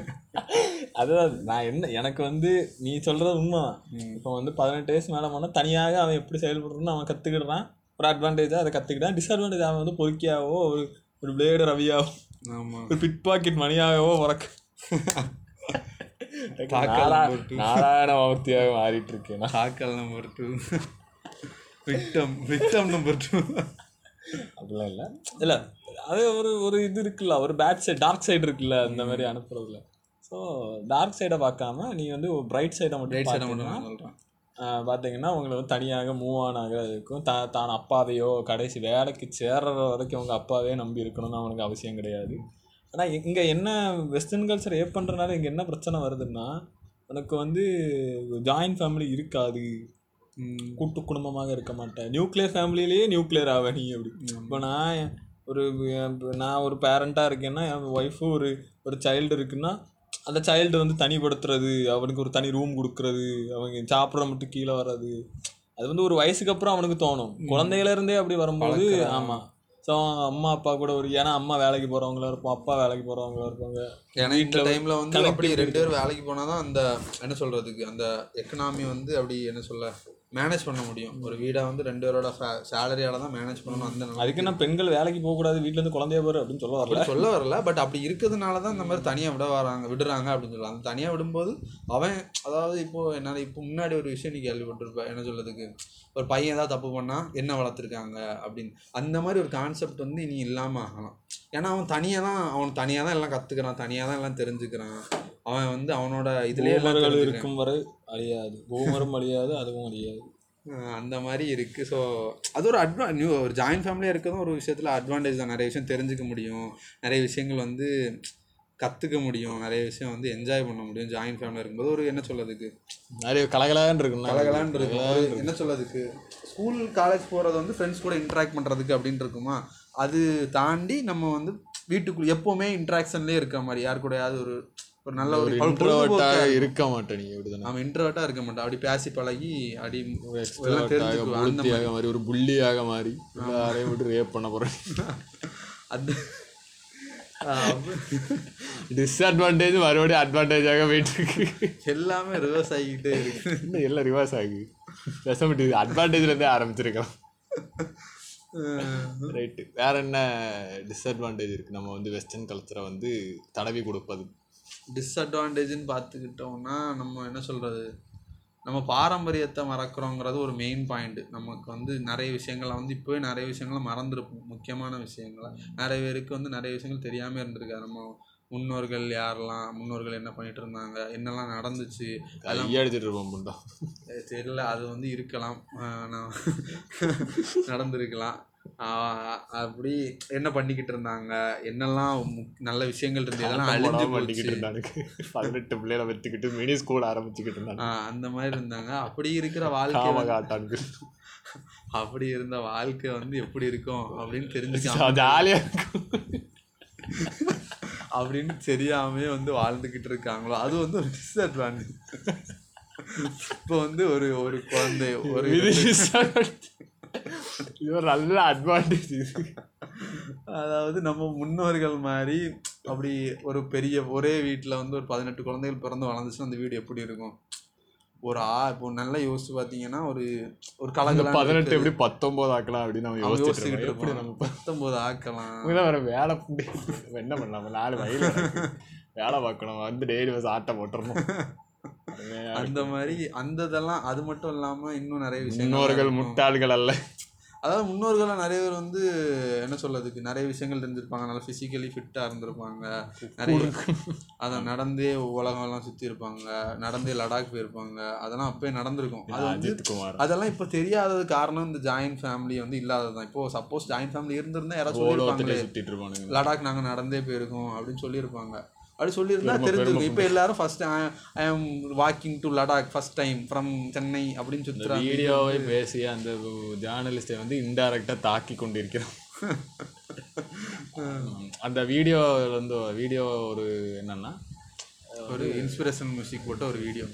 Speaker 2: அதுதான் நான் எனக்கு வந்து நீ சொல்கிறது உண்மை. இப்போ வந்து 18 வயசு மேலே போனால் தனியாக அவன் எப்படி செயல்படுறதுன்னு அவன் கற்றுக்கிடுறான். ஒரு அட்வான்டேஜாக அதை கற்றுக்கிட்டான். டிஸ்அட்வான்டேஜ் அவன் வந்து பொறுக்கியாவோ ஒரு பிளேடு ரவியாவோ ஒரு பிட் பாக்கெட் மணியாகவோ உறக்க நாராயண மூர்த்தியாக மாறிட்டு இருக்கேன்.
Speaker 3: தாக்கல் நம்பர் 2, விக்டம் நம்பர் 2
Speaker 2: அப்படிலாம் இல்லை அது ஒரு இது இருக்குல்ல, ஒரு பேட் சைடு டார்க் சைடு இருக்குல்ல அந்த மாதிரி அனுப்புறதுல. ஸோ டார்க் சைடை பார்க்காம நீ வந்து ஒரு பிரைட் சைடை மட்டும்
Speaker 3: சொல்கிறேன்.
Speaker 2: பார்த்தீங்கன்னா உங்களுக்கு வந்து தனியாக மூவ் ஆன் ஆகிறது இருக்கும். தான் அப்பாவையோ கடைசி வேலைக்கு சேர்ற வரைக்கும் அவங்க அப்பாவே நம்பி இருக்கணும்னு அவனுக்கு அவசியம் கிடையாது. ஆனால் இங்கே என்ன வெஸ்டர்ன் கல்ச்சர் பண்ணுறதுனால இங்கே என்ன பிரச்சனை வருதுன்னா, உனக்கு வந்து ஜாயின்ட் ஃபேமிலி இருக்காது, கூட்டு குடும்பமாக இருக்க மாட்டேன், நியூக்ளியர் ஃபேமிலியிலேயே நியூக்ளியர் ஆவ நீ அப்படி. இப்போ நான் ஒரு பேரண்ட்டாக இருக்கேன்னா என் ஒய்ஃபு ஒரு சைல்டு இருக்குன்னா அந்த சைல்டு வந்து தனிப்படுத்துறது, அவனுக்கு ஒரு தனி ரூம் கொடுக்குறது, அவங்க சாப்பிட்ற மட்டும் கீழே வர்றது, அது வந்து ஒரு வயசுக்கு அப்புறம் அவனுக்கு தோணும். குழந்தையிலேருந்தே அப்படி வரும்போது ஆமாம். ஸோ அம்மா அப்பா கூட ஏன்னா அம்மா வேலைக்கு போகிறவங்களா இருப்போம், அப்பா வேலைக்கு போகிறவங்களா இருப்பாங்க.
Speaker 3: ஏன்னா இந்த டைமில் வந்து அப்படி 2 பேர் வேலைக்கு போனால் தான் அந்த என்ன சொல்கிறதுக்கு அந்த எக்கனாமி வந்து அப்படி என்ன சொல்ல மேனேஜ் பண்ண முடியும். ஒரு வீடை வந்து 2 பேரோட சேலரியால் தான் மேனேஜ் பண்ணணும். அந்த
Speaker 2: அதுக்கு நான் பெண்கள் வேலைக்கு போகக்கூடாது, வீட்டிலேருந்து குழந்தைய போகிற அப்படின்னு சொல்ல
Speaker 3: வரல. பட் அப்படி இருக்கிறதுனால தான் இந்த மாதிரி தனியாக விடுறாங்க அப்படின்னு சொல்லலாம். அந்த தனியாக விடும்போது அவன் அதாவது இப்போ முன்னாடி ஒரு விஷயம் நீ கேள்விப்பட்டிருப்பேன், என்ன சொல்கிறதுக்கு ஒரு பையன் ஏதாவது தப்பு பண்ணால் என்ன வளர்த்துருக்காங்க அப்படின்னு. அந்த மாதிரி ஒரு கான்செப்ட் வந்து இனி இல்லாமல் ஆகலாம். ஏன்னா அவன் தனியாக தான் எல்லாம் கற்றுக்கிறான், தனியாக தான் எல்லாம் தெரிஞ்சுக்கிறான். அவன் வந்து அவனோட இதுலேயே
Speaker 2: இருக்கும் வரை அழியாது, பூமரும் அழியாது, அதுவும் அழியாது.
Speaker 3: அந்த மாதிரி இருக்குது. ஸோ அது ஒரு ஒரு ஜாயின்ட் ஃபேமிலியாக இருக்கிறதும் ஒரு விஷயத்தில் அட்வான்டேஜ் தான். நிறைய விஷயம் தெரிஞ்சுக்க முடியும், நிறைய விஷயங்கள் வந்து கற்றுக்க முடியும், நிறைய விஷயம் வந்து என்ஜாய் பண்ண முடியும். ஜாயின்ட் ஃபேமிலியாக இருக்கும்போது ஒரு என்ன சொல்லதுக்கு
Speaker 2: நிறைய கலகலான்னு இருக்கும்.
Speaker 3: என்ன சொல்லதுக்கு ஸ்கூல் காலேஜ் போகிறது வந்து ஃப்ரெண்ட்ஸ் கூட இன்ட்ராக்ட் பண்ணுறதுக்கு அப்படின்னு இருக்குமா. அது தாண்டி நம்ம வந்து வீட்டுக்குள்ளே எப்போவுமே இன்ட்ராக்ஷன்லேயே இருக்கிற மாதிரி, யார் கூடயாவது ஒரு நல்ல ஒரு
Speaker 2: இருக்க மாட்டேன்.
Speaker 3: நம்ம இன்ட்ரோவர்ட்டாக இருக்க மாட்டோம், அப்படி பேசி பழகி அப்படி
Speaker 2: மாதிரி ஒரு புள்ளியாக மாறி யாரையும் விட்டு ரேப் பண்ண போகிறேன்.
Speaker 3: அது
Speaker 2: டிஸ்அட்வான்டேஜ் மறுபடியும் அட்வான்டேஜாக போயிட்டு இருக்கு.
Speaker 3: எல்லாமே ரிவர்ஸ் ஆகிக்கிட்டே இருக்கு.
Speaker 2: இன்னும் எல்லாம் ரிவர்ஸ் ஆகுது. அட்வான்டேஜ்லேருந்தே ஆரம்பிச்சிருக்கோம். ரைட்டு. வேற என்ன டிஸ்அட்வான்டேஜ் இருக்குது நம்ம வந்து வெஸ்டர்ன் கல்ச்சரை வந்து தடவி கொடுப்பது?
Speaker 3: டிஸ்அட்வான்டேஜ்னு பார்த்துக்கிட்டோம்னா நம்ம என்ன சொல்கிறது, நம்ம பாரம்பரியத்தை மறக்கிறோங்கிறது ஒரு மெயின் பாயிண்ட்டு. நமக்கு வந்து நிறைய விஷயங்களை வந்து இப்போவே நிறைய விஷயங்களை மறந்துருப்போம். முக்கியமான விஷயங்களை நிறைய பேருக்கு வந்து நிறைய விஷயங்கள் தெரியாமல் இருந்திருக்காது. நம்ம முன்னோர்கள் என்ன பண்ணிட்டு இருந்தாங்க, என்னெல்லாம் நடந்துச்சு, அதெல்லாம்
Speaker 2: எடுத்துகிட்டு இருப்போம்.
Speaker 3: தெரியல, அது வந்து இருக்கலாம், நான் நடந்திருக்கலாம். அப்படி என்ன பண்ணிக்கிட்டு இருந்தாங்க, என்னெல்லாம் நல்ல விஷயங்கள் இருந்து எதெல்லாம் அழிஞ்சு பண்ணிக்கிட்டு இருந்தாங்க.
Speaker 2: 18 பிள்ளைகளை வச்சுக்கிட்டு மினி ஸ்கூல் ஆரம்பிச்சுக்கிட்டு இருந்தாங்க.
Speaker 3: அந்த மாதிரி இருந்தாங்க. அப்படி இருக்கிற வாழ்க்கை, அப்படி இருந்த வாழ்க்கை வந்து எப்படி இருக்கும் அப்படின்னு தெரிஞ்சுக்க
Speaker 2: ஜாலியாக இருக்கும்
Speaker 3: அப்படின்னு தெரியாமே வந்து வாழ்ந்துக்கிட்டு இருக்காங்களோ, அது வந்து ஒரு டிஸ்அட்வான்டேஜ். இப்போ வந்து ஒரு குழந்தை
Speaker 2: இது ஒரு நல்ல அட்வான்டேஜ்.
Speaker 3: அதாவது நம்ம முன்னோர்கள் மாதிரி அப்படி ஒரு பெரிய ஒரே வீட்டில் வந்து ஒரு 18 குழந்தைகள் பிறந்து வளர்ந்துச்சுன்னா அந்த வீடு எப்படி இருக்கும்? இப்போ நல்லா யோசிச்சு பார்த்தீங்கன்னா ஒரு கலகலாம்
Speaker 2: 18 எப்படி 19 ஆக்கலாம் அப்படின்னு நம்ம யோசிச்சுட்டு
Speaker 3: இருக்கோம். நம்ம 19 ஆக்கலாம்.
Speaker 2: வேற வேலை என்ன பண்ணலாம், 4 வயல வேலை பார்க்கணும், வந்து டெய்லி பஸ் ஆட்டை போட்டுறணும்.
Speaker 3: அந்த மாதிரி அந்த இதெல்லாம். அது மட்டும் இல்லாமல் இன்னும் நிறைய விஷயம்,
Speaker 2: முன்னோர்கள் முட்டாள்கள் அல்ல.
Speaker 3: அதாவது முன்னோர்களாக நிறைய பேர் வந்து என்ன சொல்லதுக்கு நிறைய விஷயங்கள் தெரிஞ்சிருப்பாங்க, நல்லா ஃபிசிக்கலி ஃபிட்டாக இருந்திருப்பாங்க, நிறைய அதை நடந்தே உலகம்லாம் சுற்றி இருப்பாங்க, நடந்தே லடாக் போயிருப்பாங்க, அதெல்லாம் அப்போயே நடந்திருக்கும். அது வந்து அதெல்லாம் இப்போ தெரியாதது காரணம் இந்த ஜாயின்ட் ஃபேமிலி வந்து இல்லாதது தான். இப்போ சப்போஸ் ஜாயின்ட் ஃபேமிலி இருந்திருந்தா யாராவது சொல்லியிருப்பாங்களே லடாக் நாங்கள் நடந்தே போயிருக்கோம் அப்படின்னு சொல்லியிருப்பாங்க. அப்படி சொல்லியிருந்தா தெரிஞ்சுருக்கும். இப்போ எல்லாரும் first I am walking to Ladakh first time from Chennai அப்படின்னு சுற்றுறாங்க.
Speaker 2: வீடியோவை பேசிய அந்த ஜேர்னலிஸ்டை வந்து இன்டைரக்டாக தாக்கி கொண்டிருக்கிறோம். அந்த வீடியோவில் வந்து ஒரு என்னன்னா
Speaker 3: ஒரு இன்ஸ்பிரேஷன் மியூசிக் போட்ட ஒரு வீடியோ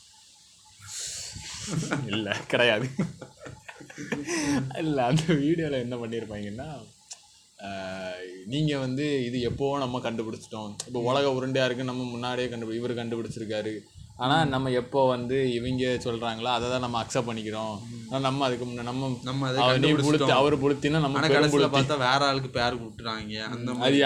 Speaker 2: இல்லை கிடையாது. இல்லை, அந்த வீடியோவில் என்ன பண்ணியிருப்பாங்கன்னா, நீங்கள் வந்து இது எப்போவோ நம்ம கண்டுபிடிச்சிட்டோம், இப்போ உலக உருண்டையாக இருக்குது, நம்ம முன்னாடியே இவர் கண்டுபிடிச்சிருக்காரு, ஆனால் நம்ம எப்போ வந்து இவங்க சொல்கிறாங்களோ அதை தான் நம்ம அக்செப்ட் பண்ணிக்கிறோம். நம்ம அதுக்கு முன்னே நம்ம நீ புளுத்தி அவர் புளுத்தின்னா நம்ம
Speaker 3: கடைசியில் பார்த்தா வேற ஆளுக்கு பேர் கூப்பிட்டுறாங்க. அந்த மாதிரி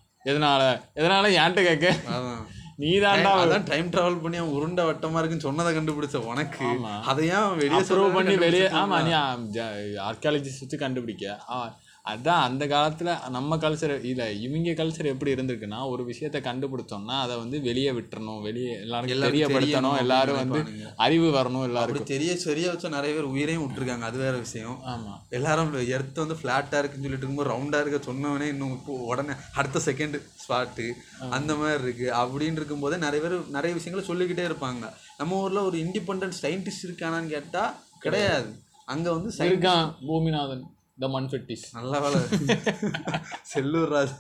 Speaker 2: எதனால என்கிட்ட கேட்க நீ தான்டா
Speaker 3: டைம் டிராவல் பண்ணி அவன் உருண்டை வட்டமா இருக்குன்னு சொன்னதை கண்டுபிடிச்ச உனக்கு அதையும் வெளியே
Speaker 2: ப்ரூவ் பண்ணி வெளியே. ஆமா, நீ ஆர்கியாலஜிஸ்ட் வச்சு கண்டுபிடிக்க. அதான் அந்த காலத்தில் நம்ம கல்ச்சர் இல்லை, இவங்க கல்ச்சர் எப்படி இருந்திருக்குன்னா, ஒரு விஷயத்த கண்டுபிடிச்சோம்னா அதை வந்து வெளியே விட்டுறணும், வெளியே எல்லாருக்கும் தெரியப்படுத்தணும், எல்லாரும் வந்து அறிவு வரணும், எல்லாருக்கும்
Speaker 3: தெரிய வச்சா நிறைய பேர் உயிரையும் விட்டுருக்காங்க. அது வேற விஷயம்.
Speaker 2: ஆமாம்,
Speaker 3: எல்லாரும் எர்த்து வந்து ஃப்ளாட்டாக இருக்குன்னு சொல்லிட்டு இருக்கும்போது ரவுண்டாக இருக்க சொன்னவனே இன்னும் இப்போ உடனே அடுத்த செகண்ட் ஸ்பாட்டு அந்த மாதிரி இருக்குது. அப்படின்னு இருக்கும்போதே நிறைய விஷயங்களை சொல்லிக்கிட்டே இருப்பாங்க. நம்ம ஊரில் ஒரு இண்டிபெண்டன்ட் சயின்டிஸ்ட் இருக்கானான்னு கேட்டால் கிடையாது. அங்கே வந்து
Speaker 2: இருக்கான் பூமிநாதன் த மன்ஃபெட்டிஸ்.
Speaker 3: நல்ல வேலை செல்லூர் ராஜ்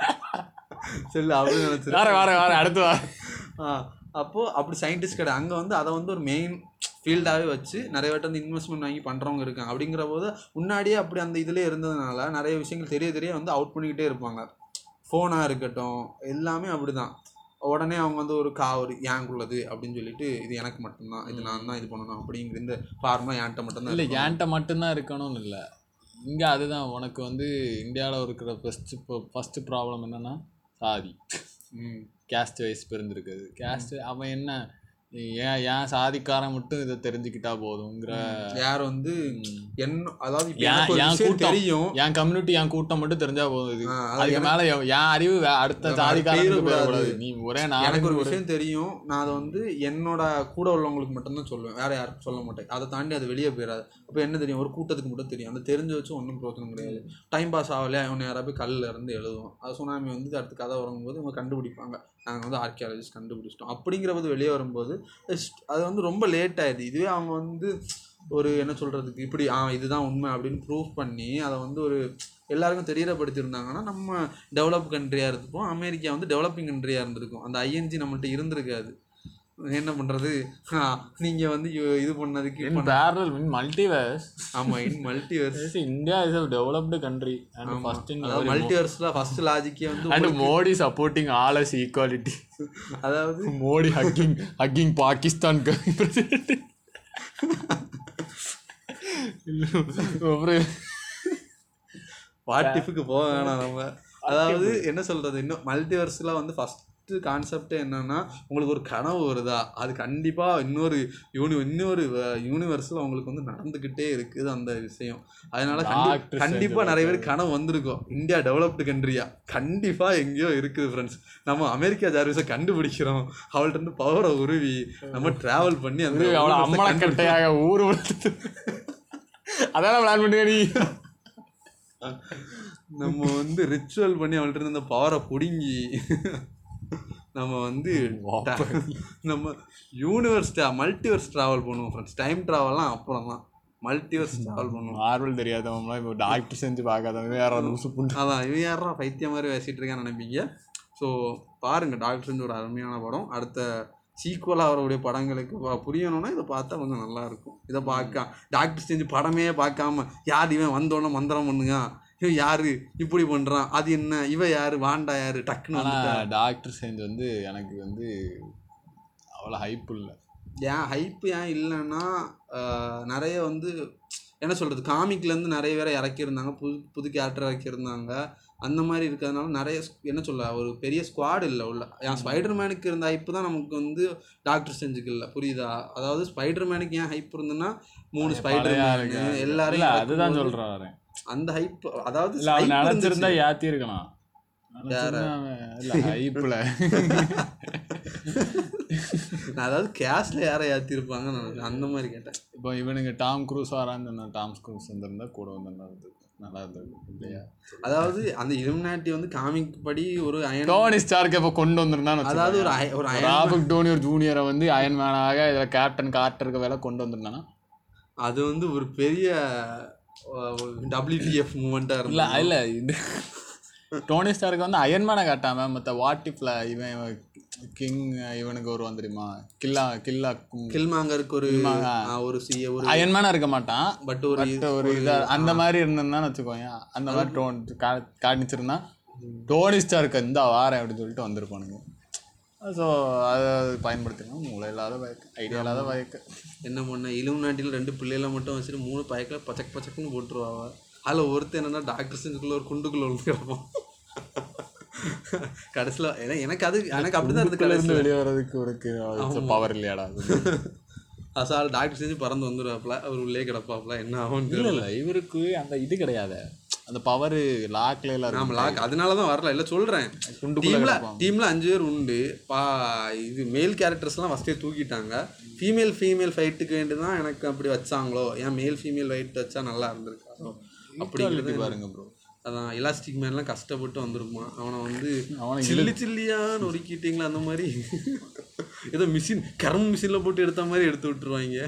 Speaker 3: செல்லு அப்படின்னு நினச்சி
Speaker 2: வேற அடுத்து
Speaker 3: அப்போது அப்படி சயின்டிஸ்ட் கிடையாது. அங்கே வந்து அதை வந்து ஒரு மெயின் ஃபீல்டாகவே வச்சு நிறைய வாட்டி வந்து இன்வெஸ்ட்மெண்ட் வாங்கி பண்ணுறவங்க இருக்காங்க. அப்படிங்கிற போது முன்னாடியே அப்படி அந்த இதிலே இருந்ததுனால நிறைய விஷயங்கள் தெரிய வந்து அவுட் பண்ணிக்கிட்டே இருப்பாங்க. ஃபோனாக இருக்கட்டும் எல்லாமே அப்படி தான். உடனே அவங்க வந்து ஒரு ஏங்குள்ளது அப்படின்னு சொல்லிட்டு இது எனக்கு மட்டும்தான், இது நான் தான் இது பண்ணணும் அப்படிங்கிற இந்த ஃபார்முலா என்கிட்ட மட்டும்தான்.
Speaker 2: இல்லை என்கிட்ட மட்டும்தான் இருக்கணும்னு இல்லை. இங்கே அதுதான் உனக்கு வந்து இந்தியாவில் இருக்கிற ஃபஸ்ட்டு ப்ராப்ளம் என்னென்னா சாதி, கேஸ்ட் வைஸ் பிறந்திருக்குது. கேஸ்ட் அவன் என்ன ஏன் சாதிக்காரன் மட்டும் இதை தெரிஞ்சுக்கிட்டா போதுங்கிற யார் வந்து அதாவது தெரியும் என் கம்யூனிட்டி என் கூட்டம் மட்டும் தெரிஞ்சா போதும். அதுக்கு மேல என் அறிவு அடுத்த சாதிக்காரன் நீ ஒரே எனக்கு ஒரு விஷயம் தெரியும், நான் அதை வந்து என்னோட கூட உள்ளவங்களுக்கு மட்டும்தான் சொல்லுவேன், வேற யாருக்கும் சொல்ல மாட்டேன். அதை தாண்டி அது வெளியே போயிடாது. அப்போ என்ன தெரியும், ஒரு கூட்டத்துக்கு மட்டும் தெரியும். அந்த தெரிஞ்சு வச்சு ஒன்றும் பிரயோஜனம் கிடையாது. டைம் பாஸ் ஆகலையா இவன் யாராவது போய் கல்லில் இருந்து எழுதுவோம். அது சுனாமி வந்து அடுத்த கதை வரும்போது இவங்க கண்டுபிடிப்பாங்க, நாங்கள் வந்து ஆர்கியாலஜிஸ்ட் கண்டுபிடிச்சிட்டோம் அப்படிங்கிற போது வெளியே வரும்போது அது வந்து ரொம்ப லேட் ஆயிடுது. இதுவே அவங்க வந்து ஒரு என்ன சொல்கிறதுக்கு இப்படி இதுதான் உண்மை அப்படின்னு ப்ரூவ் பண்ணி அதை வந்து ஒரு எல்லாருக்கும் தெரியப்படுத்தியிருந்தாங்கன்னா நம்ம டெவலப் கண்ட்ரியாக இருந்திருப்போம். அமெரிக்கா வந்து டெவலப்பிங் கண்ட்ரியாக இருந்திருக்கும். அந்த ஐஎன்ஜி நம்மள்ட்ட இருந்திருக்காது. என்ன பண்ணுறது, நீங்கள் வந்து இது பண்ணதுக்கு மல்டிவர்ஸ். ஆமாம், in multiverse India is a developed country and first in மல்டிவர்ஸில் ஃபர்ஸ்ட் லாஜிக்கே வந்து and Modi supporting all as equality. அதாவது மோடி ஹக்கிங் பாகிஸ்தான் பிரசிடென்ட். வாட்டிஃபுக்கு போக வேணாம் நம்ம. அதாவது என்ன சொல்கிறது, இன்னும் மல்டிவர்ஸில் வந்து ஃபஸ்ட் கான்செப்டே என்னன்னா, உங்களுக்கு ஒரு கனவு வருதா, அது கண்டிப்பாக இன்னொரு யூனிவர்ஸில் உங்களுக்கு வந்து நடந்துக்கிட்டே இருக்குது அந்த விஷயம். அதனால கண்டிப்பாக நிறைய பேர் கனவு வந்திருக்கும், இந்தியா டெவலப்டு கண்ட்ரியா கண்டிப்பாக எங்கேயோ இருக்குது ஃப்ரெண்ட்ஸ். நம்ம அமெரிக்கா ஜார்விஸை கண்டுபிடிக்கிறோம், அவள்கிட்ட இருந்து பவரை உருவி நம்ம ட்ராவல் பண்ணி அந்த அம்மக்கட்டையாக ஊர் அதெல்லாம் பிளான் பண்ணுவேன். நம்ம வந்து ரிச்சுவல் பண்ணி அவள்கிட்ட இருந்து அந்த பவரை பிடுங்கி நம்ம வந்து நம்ம மல்டிவர்ஸ் ட்ராவல் பண்ணுவோம் ஃப்ரெண்ட்ஸ். டைம் ட்ராவல்லாம் அப்புறம் தான், மல்டிவர்ஸ் ட்ராவல் பண்ணுவோம். மார்வல் தெரியாதவங்களாம் இப்போ டாக்டர் செஞ்சு பார்க்காதவங்க யாராவது அதான் இவன் யாரா பைத்தியம் மாதிரி பேசிகிட்டு இருக்கான்னு நினைப்பீங்க. ஸோ பாருங்கள், டாக்டர் செஞ்சு ஒரு அருமையான படம். அடுத்த சீக்குவலாக அவருடைய படங்களுக்கு புரியணும்னா இதை பார்த்தா கொஞ்சம் நல்லாயிருக்கும். இதை டாக்டர் செஞ்சு படமே பார்க்காம யார் இவன் வந்தோடனே மந்திரம் பண்ணுங்க, இவன் யாரு இப்படி பண்ணுறான், அது என்ன, இவன் யாரு, வாண்டா யாரு டக்குன்னு. டாக்டர் சேர்ந்து வந்து எனக்கு வந்து அவ்வளோ ஹைப்பு இல்லை. ஏன் இல்லைன்னா நிறைய வந்து என்ன சொல்கிறது, காமிக்லேருந்து நிறைய பேரை இறக்கியிருந்தாங்க, புது கேரக்டர் இறக்கியிருந்தாங்க. அந்த மாதிரி இருக்கிறதுனால நிறைய என்ன சொல்ல ஒரு பெரிய ஸ்குவாட் இல்லை உள்ள. ஏன் ஸ்பைடர்மேனுக்கு இருந்த ஹைப்பு தான் நமக்கு வந்து டாக்டர் ஸ்ட்ரேஞ்சுக்கு இல்லை, புரியுதா? அதாவது ஸ்பைடர்மேனுக்கு ஏன் ஹைப் இருந்ததுன்னா 3 ஸ்பைடர்மேனு எல்லாரையும் அதுதான் சொல்கிறேன். அந்த ஹைப் அதாவது நினைச்சிருந்தா ஏற்றி இருக்கலாம். அதாவது கேஸ்ல யாரை ஏற்றிருப்பாங்கன்னு நினைச்சேன், அந்த மாதிரி கேட்டேன். இப்போ இவனுங்க டாம் க்ரூஸ் வரான்னு சொன்னா, டாம் க்ரூஸ் வந்திருந்தா கூட வந்து நல்லா இருந்திருக்கும் இல்லையா? அதாவது அந்த இலுமினாட்டி வந்து காமிக் படி ஒரு டோனி ஸ்டார்க் இப்போ கொண்டு வந்திருந்தான்னு, அதாவது ஒரு ராபர்ட் டோனி ஒரு ஜூனியரை வந்து அயன்மேனாக இதில் கேப்டன் கார்ட்டருக்கு வேலை கொண்டு வந்திருந்தானா, அது வந்து ஒரு பெரிய WTF மூமெண்ட்டாக இருந்தா இல்லை. இது டோனி ஸ்டார்க்கு வந்து அயன்மேனை காட்டாமல் மற்ற வாட்டிஃபில் இவன் கிங் இவனுக்கு ஒரு வந்துடுமா கில்மாங்கருக்கு ஒரு அயன்மேனாக இருக்க மாட்டான். பட் ஒரு இதாக அந்த மாதிரி இருந்திருந்தான்னு வச்சுக்கோங்க. அந்த மாதிரி காணிச்சிருந்தா டோனி ஸ்டார்க்கு இந்த வாரம் அப்படின்னு சொல்லிட்டு வந்திருப்பானுங்க. ஸோ அதை பயன்படுத்தினா மூளை இல்லாத பயக்க, ஐடியா இல்லாத பயக்க.
Speaker 3: என்ன பண்ண இலும் நாட்டில் 2 பிள்ளைகளை மட்டும் வச்சுட்டு 3 பயக்கில் பச்சக்குன்னு போட்டுருவாங்க. அதில் ஒருத்தர் என்னன்னா டாக்டர் செஞ்சுக்குள்ள ஒரு குண்டுக்குள்ள ஒன்று கிடப்போம். கடைசியில் ஏன்னா எனக்கு அப்படிதான் இருந்து கடைசியில்
Speaker 2: வெளியே வர்றதுக்கு ஒரு பவர் இல்லையாடா.
Speaker 3: அசால் டாக்டர் செஞ்சு பறந்து வந்துடுவாப்புல, அவர் உள்ளே கிடப்பாப்புல, என்ன ஆகும்
Speaker 2: இல்லை இவருக்கு அந்த இது கிடையாது, அந்த பவர் லாக்ல எல்லாம்
Speaker 3: நம்ம லாக், அதனால தான் வரல. இல்லை சொல்கிறேன், டீமில் 5 பேர் உண்டு. இது மேல் கேரக்டர்ஸ்லாம் ஃபஸ்ட்டே தூக்கிட்டாங்க. ஃபீமேல் ஃபைட்டுக்கு வேண்டி தான் எனக்கு அப்படி வச்சாங்களோ, ஏன் மேல் ஃபீமேல் ஃபைட் வச்சா நல்லா இருந்திருக்காரோ அப்படி
Speaker 2: பாருங்க ப்ரோ.
Speaker 3: அதான் எலாஸ்டிக் மேன்லாம் கஷ்டப்பட்டு வந்திருப்பான். அவனை சில்லியா நொறுக்கிட்டீங்களா அந்த மாதிரி ஏதோ கரம் மிஷினில் போட்டு எடுத்த மாதிரி எடுத்து விட்டுருவாங்க.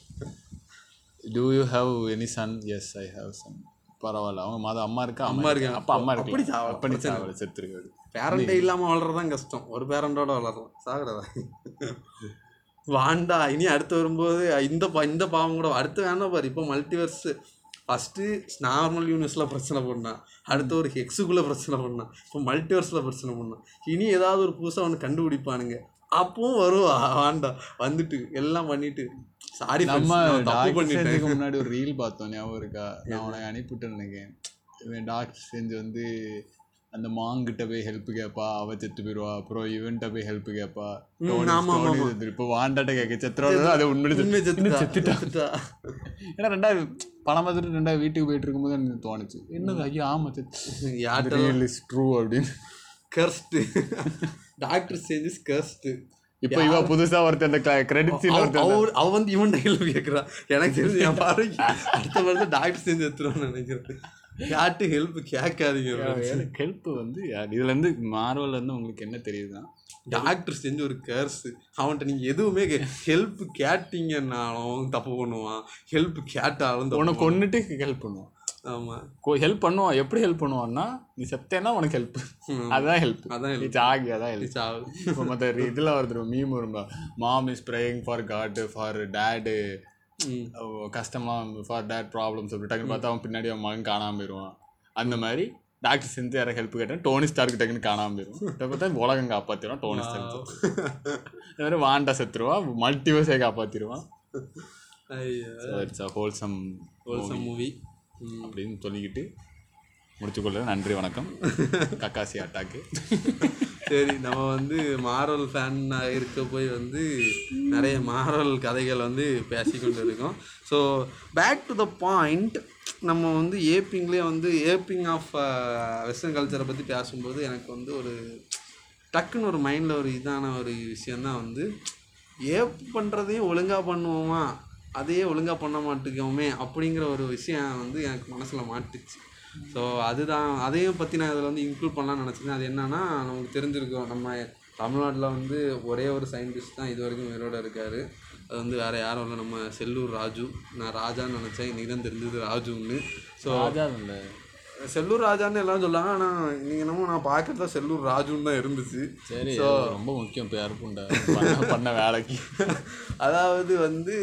Speaker 2: Do you have any son? Yes, I have son. பரவாயில்ல, அவங்க அம்மா இருக்கு, அப்பா அம்மா இருக்கு, அப்படி செத்துருக்காரு.
Speaker 3: பேரண்டே இல்லாமல் வளர்றதான் கஷ்டம், ஒரு பேரண்டோட வளர்றோம் சாகிறதா. வாண்டா இனி அடுத்து வரும்போது இந்த பாவம் கூட அடுத்து வேணா பாரு. இப்போ மல்டிவர்ஸ் ஃபஸ்ட்டு நார்மல் யூனிவர்ஸில் பிரச்சனை பண்ணான், அடுத்து ஒரு ஹெக்ஸுக்குள்ளே பிரச்சனை பண்ணான், இப்போ மல்டிவர்ஸில் பிரச்சனை பண்ணான். இனி ஏதாவது ஒரு புதுசாக அவனு கண்டுபிடிப்பானுங்க, அப்பவும் வருவா. வாண்டா வந்துட்டு எல்லாம் பண்ணிட்டு சாரி
Speaker 2: நம்ம பண்ணிட்டு முன்னாடி ஒரு ரீல் பார்த்தோம், ஞாபகம் இருக்கா? நான் உனக்கு அனுப்பிவிட்டேன்னு நினைக்கிறேன். இவன் டாக்டர் செஞ்சு வந்து அந்த மாங்கிட்ட போய் ஹெல்ப் கேட்பா, அவ செத்து போயிடுவா. அப்புறம் இவன்கிட்ட போய் ஹெல்ப் கேட்பா, இப்போ வாண்டாட்ட கேட்க செத்துறா, அது உண்மையிலே செத்துட்டா. ஏன்னா 2வது பணம் பார்த்துட்டு 2வது வீட்டுக்கு போயிட்டு இருக்கும்போது எனக்கு தோணுச்சு, என்னது ஐயோ ஆமா செத்து ட்ரூ அப்படின்னு.
Speaker 3: Cursed doctor changes cursed.
Speaker 2: இப்போ இவ புதுசா ஒருத்தர் அந்த கிரெடிட் சீன்
Speaker 3: அவ வந்து இவன் ஹெல்ப் கேட்குறா. எனக்கு தெரிஞ்சு என் பாரு அடுத்த வருஷம் டாக்டர் செஞ்சு எடுத்துருவான்னு நினைக்கிறேன். யார்ட்டு ஹெல்ப் கேட்காதீங்க.
Speaker 2: ஹெல்ப் வந்து இதுலேருந்து மார்வல்லேருந்து உங்களுக்கு என்ன தெரியுதுன்னா,
Speaker 3: டாக்டர் செஞ்சு ஒரு கர்ஸ். அவன்கிட்ட நீங்கள் எதுவுமே ஹெல்ப் கேட்டீங்கன்னாலும் தப்பு பண்ணுவான், ஹெல்ப் கேட்டாலும்
Speaker 2: உனக்கு கொண்டுட்டு ஹெல்ப் பண்ணுவான்.
Speaker 3: ஆமாம்,
Speaker 2: ஹெல்ப் பண்ணுவான். எப்படி ஹெல்ப் பண்ணுவான்னா, நீ செத்தேன்னா உனக்கு ஹெல்ப், அதுதான் ஹெல்ப்.
Speaker 3: அதான்
Speaker 2: சாகி, அதான் ஹெல்ப். இப்போ மற்ற இதில் வருது மீம் வரும்பா, mom is praying for God for dad, கஷ்டமாக ஃபார் டேட் ப்ராப்ளம்ஸ் அப்படி டக்குன்னு பார்த்தா அவன் பின்னாடி அவன் மகன் காணாமல் போயிடுவான். அந்த மாதிரி டாக்டர் செஞ்சு யாரை ஹெல்ப் கேட்டேன், டோனி ஸ்டார்க்கு டக்குன்னு காணாமல் போயிடும். இப்போ பார்த்தா உலகம் காப்பாற்றிடுவான் டோனி ஸ்டார்க்கு. இந்த மாதிரி வாண்டா செத்துருவான், மல்டிவர்ஸை காப்பாற்றிடுவான். இட்ஸ் அ ஹோல்சம்
Speaker 3: மூவி
Speaker 2: அப்படின்னு சொல்லிக்கிட்டு முடிச்சுக்கொள்ள நன்றி, வணக்கம். Kakashi attack.
Speaker 3: சரி, நம்ம வந்து மார்வல் ஃபேனாக இருக்க போய் வந்து நிறைய மார்வல் கதைகள் வந்து பேசிக்கொண்டு இருக்கோம். So back to the point, நம்ம வந்து ஏப்பிங்லேயே வந்து ஏப்பிங் ஆஃப் வெஸ்டர்ன் கல்ச்சரை பற்றி பேசும்போது எனக்கு வந்து ஒரு டக்குன்னு ஒரு மைண்டில் ஒரு இதான ஒரு விஷயந்தான் வந்து, ஏப் பண்ணுறதையும் ஒழுங்காக பண்ணுவோமா, அதையே ஒழுங்காக பண்ண மாட்டேங்கோமே அப்படிங்கிற ஒரு விஷயம் வந்து எனக்கு மனசில் மாட்டுச்சு. ஸோ அதுதான், அதையும் பற்றி நான் இதில் வந்து இன்க்ளூட் பண்ணலான்னு நினச்சிருக்கேன். அது என்னென்னா, நமக்கு தெரிஞ்சிருக்கோம், நம்ம தமிழ்நாட்டில் வந்து ஒரே ஒரு சயின்டிஸ்ட் தான் இது வரைக்கும் உயிரோடு இருக்கார். அது வந்து வேறு யாரும் இல்லை, நம்ம செல்லூர் ராஜு. நான் ராஜான்னு நினச்சேன், இன்றைக்கி தான் தெரிஞ்சது ராஜுன்னு. ஸோ
Speaker 2: ராஜா இல்லை,
Speaker 3: செல்லூர் ராஜான்னு எல்லாம் சொல்லாங்க, ஆனால் நீங்கள் என்னமோ நான் பார்க்கறதா செல்லூர் ராஜுன்னு தான் இருந்துச்சு.
Speaker 2: சரி, ஸோ ரொம்ப முக்கியம் பேர் பண்ண வேலைக்கு.
Speaker 3: அதாவது வந்து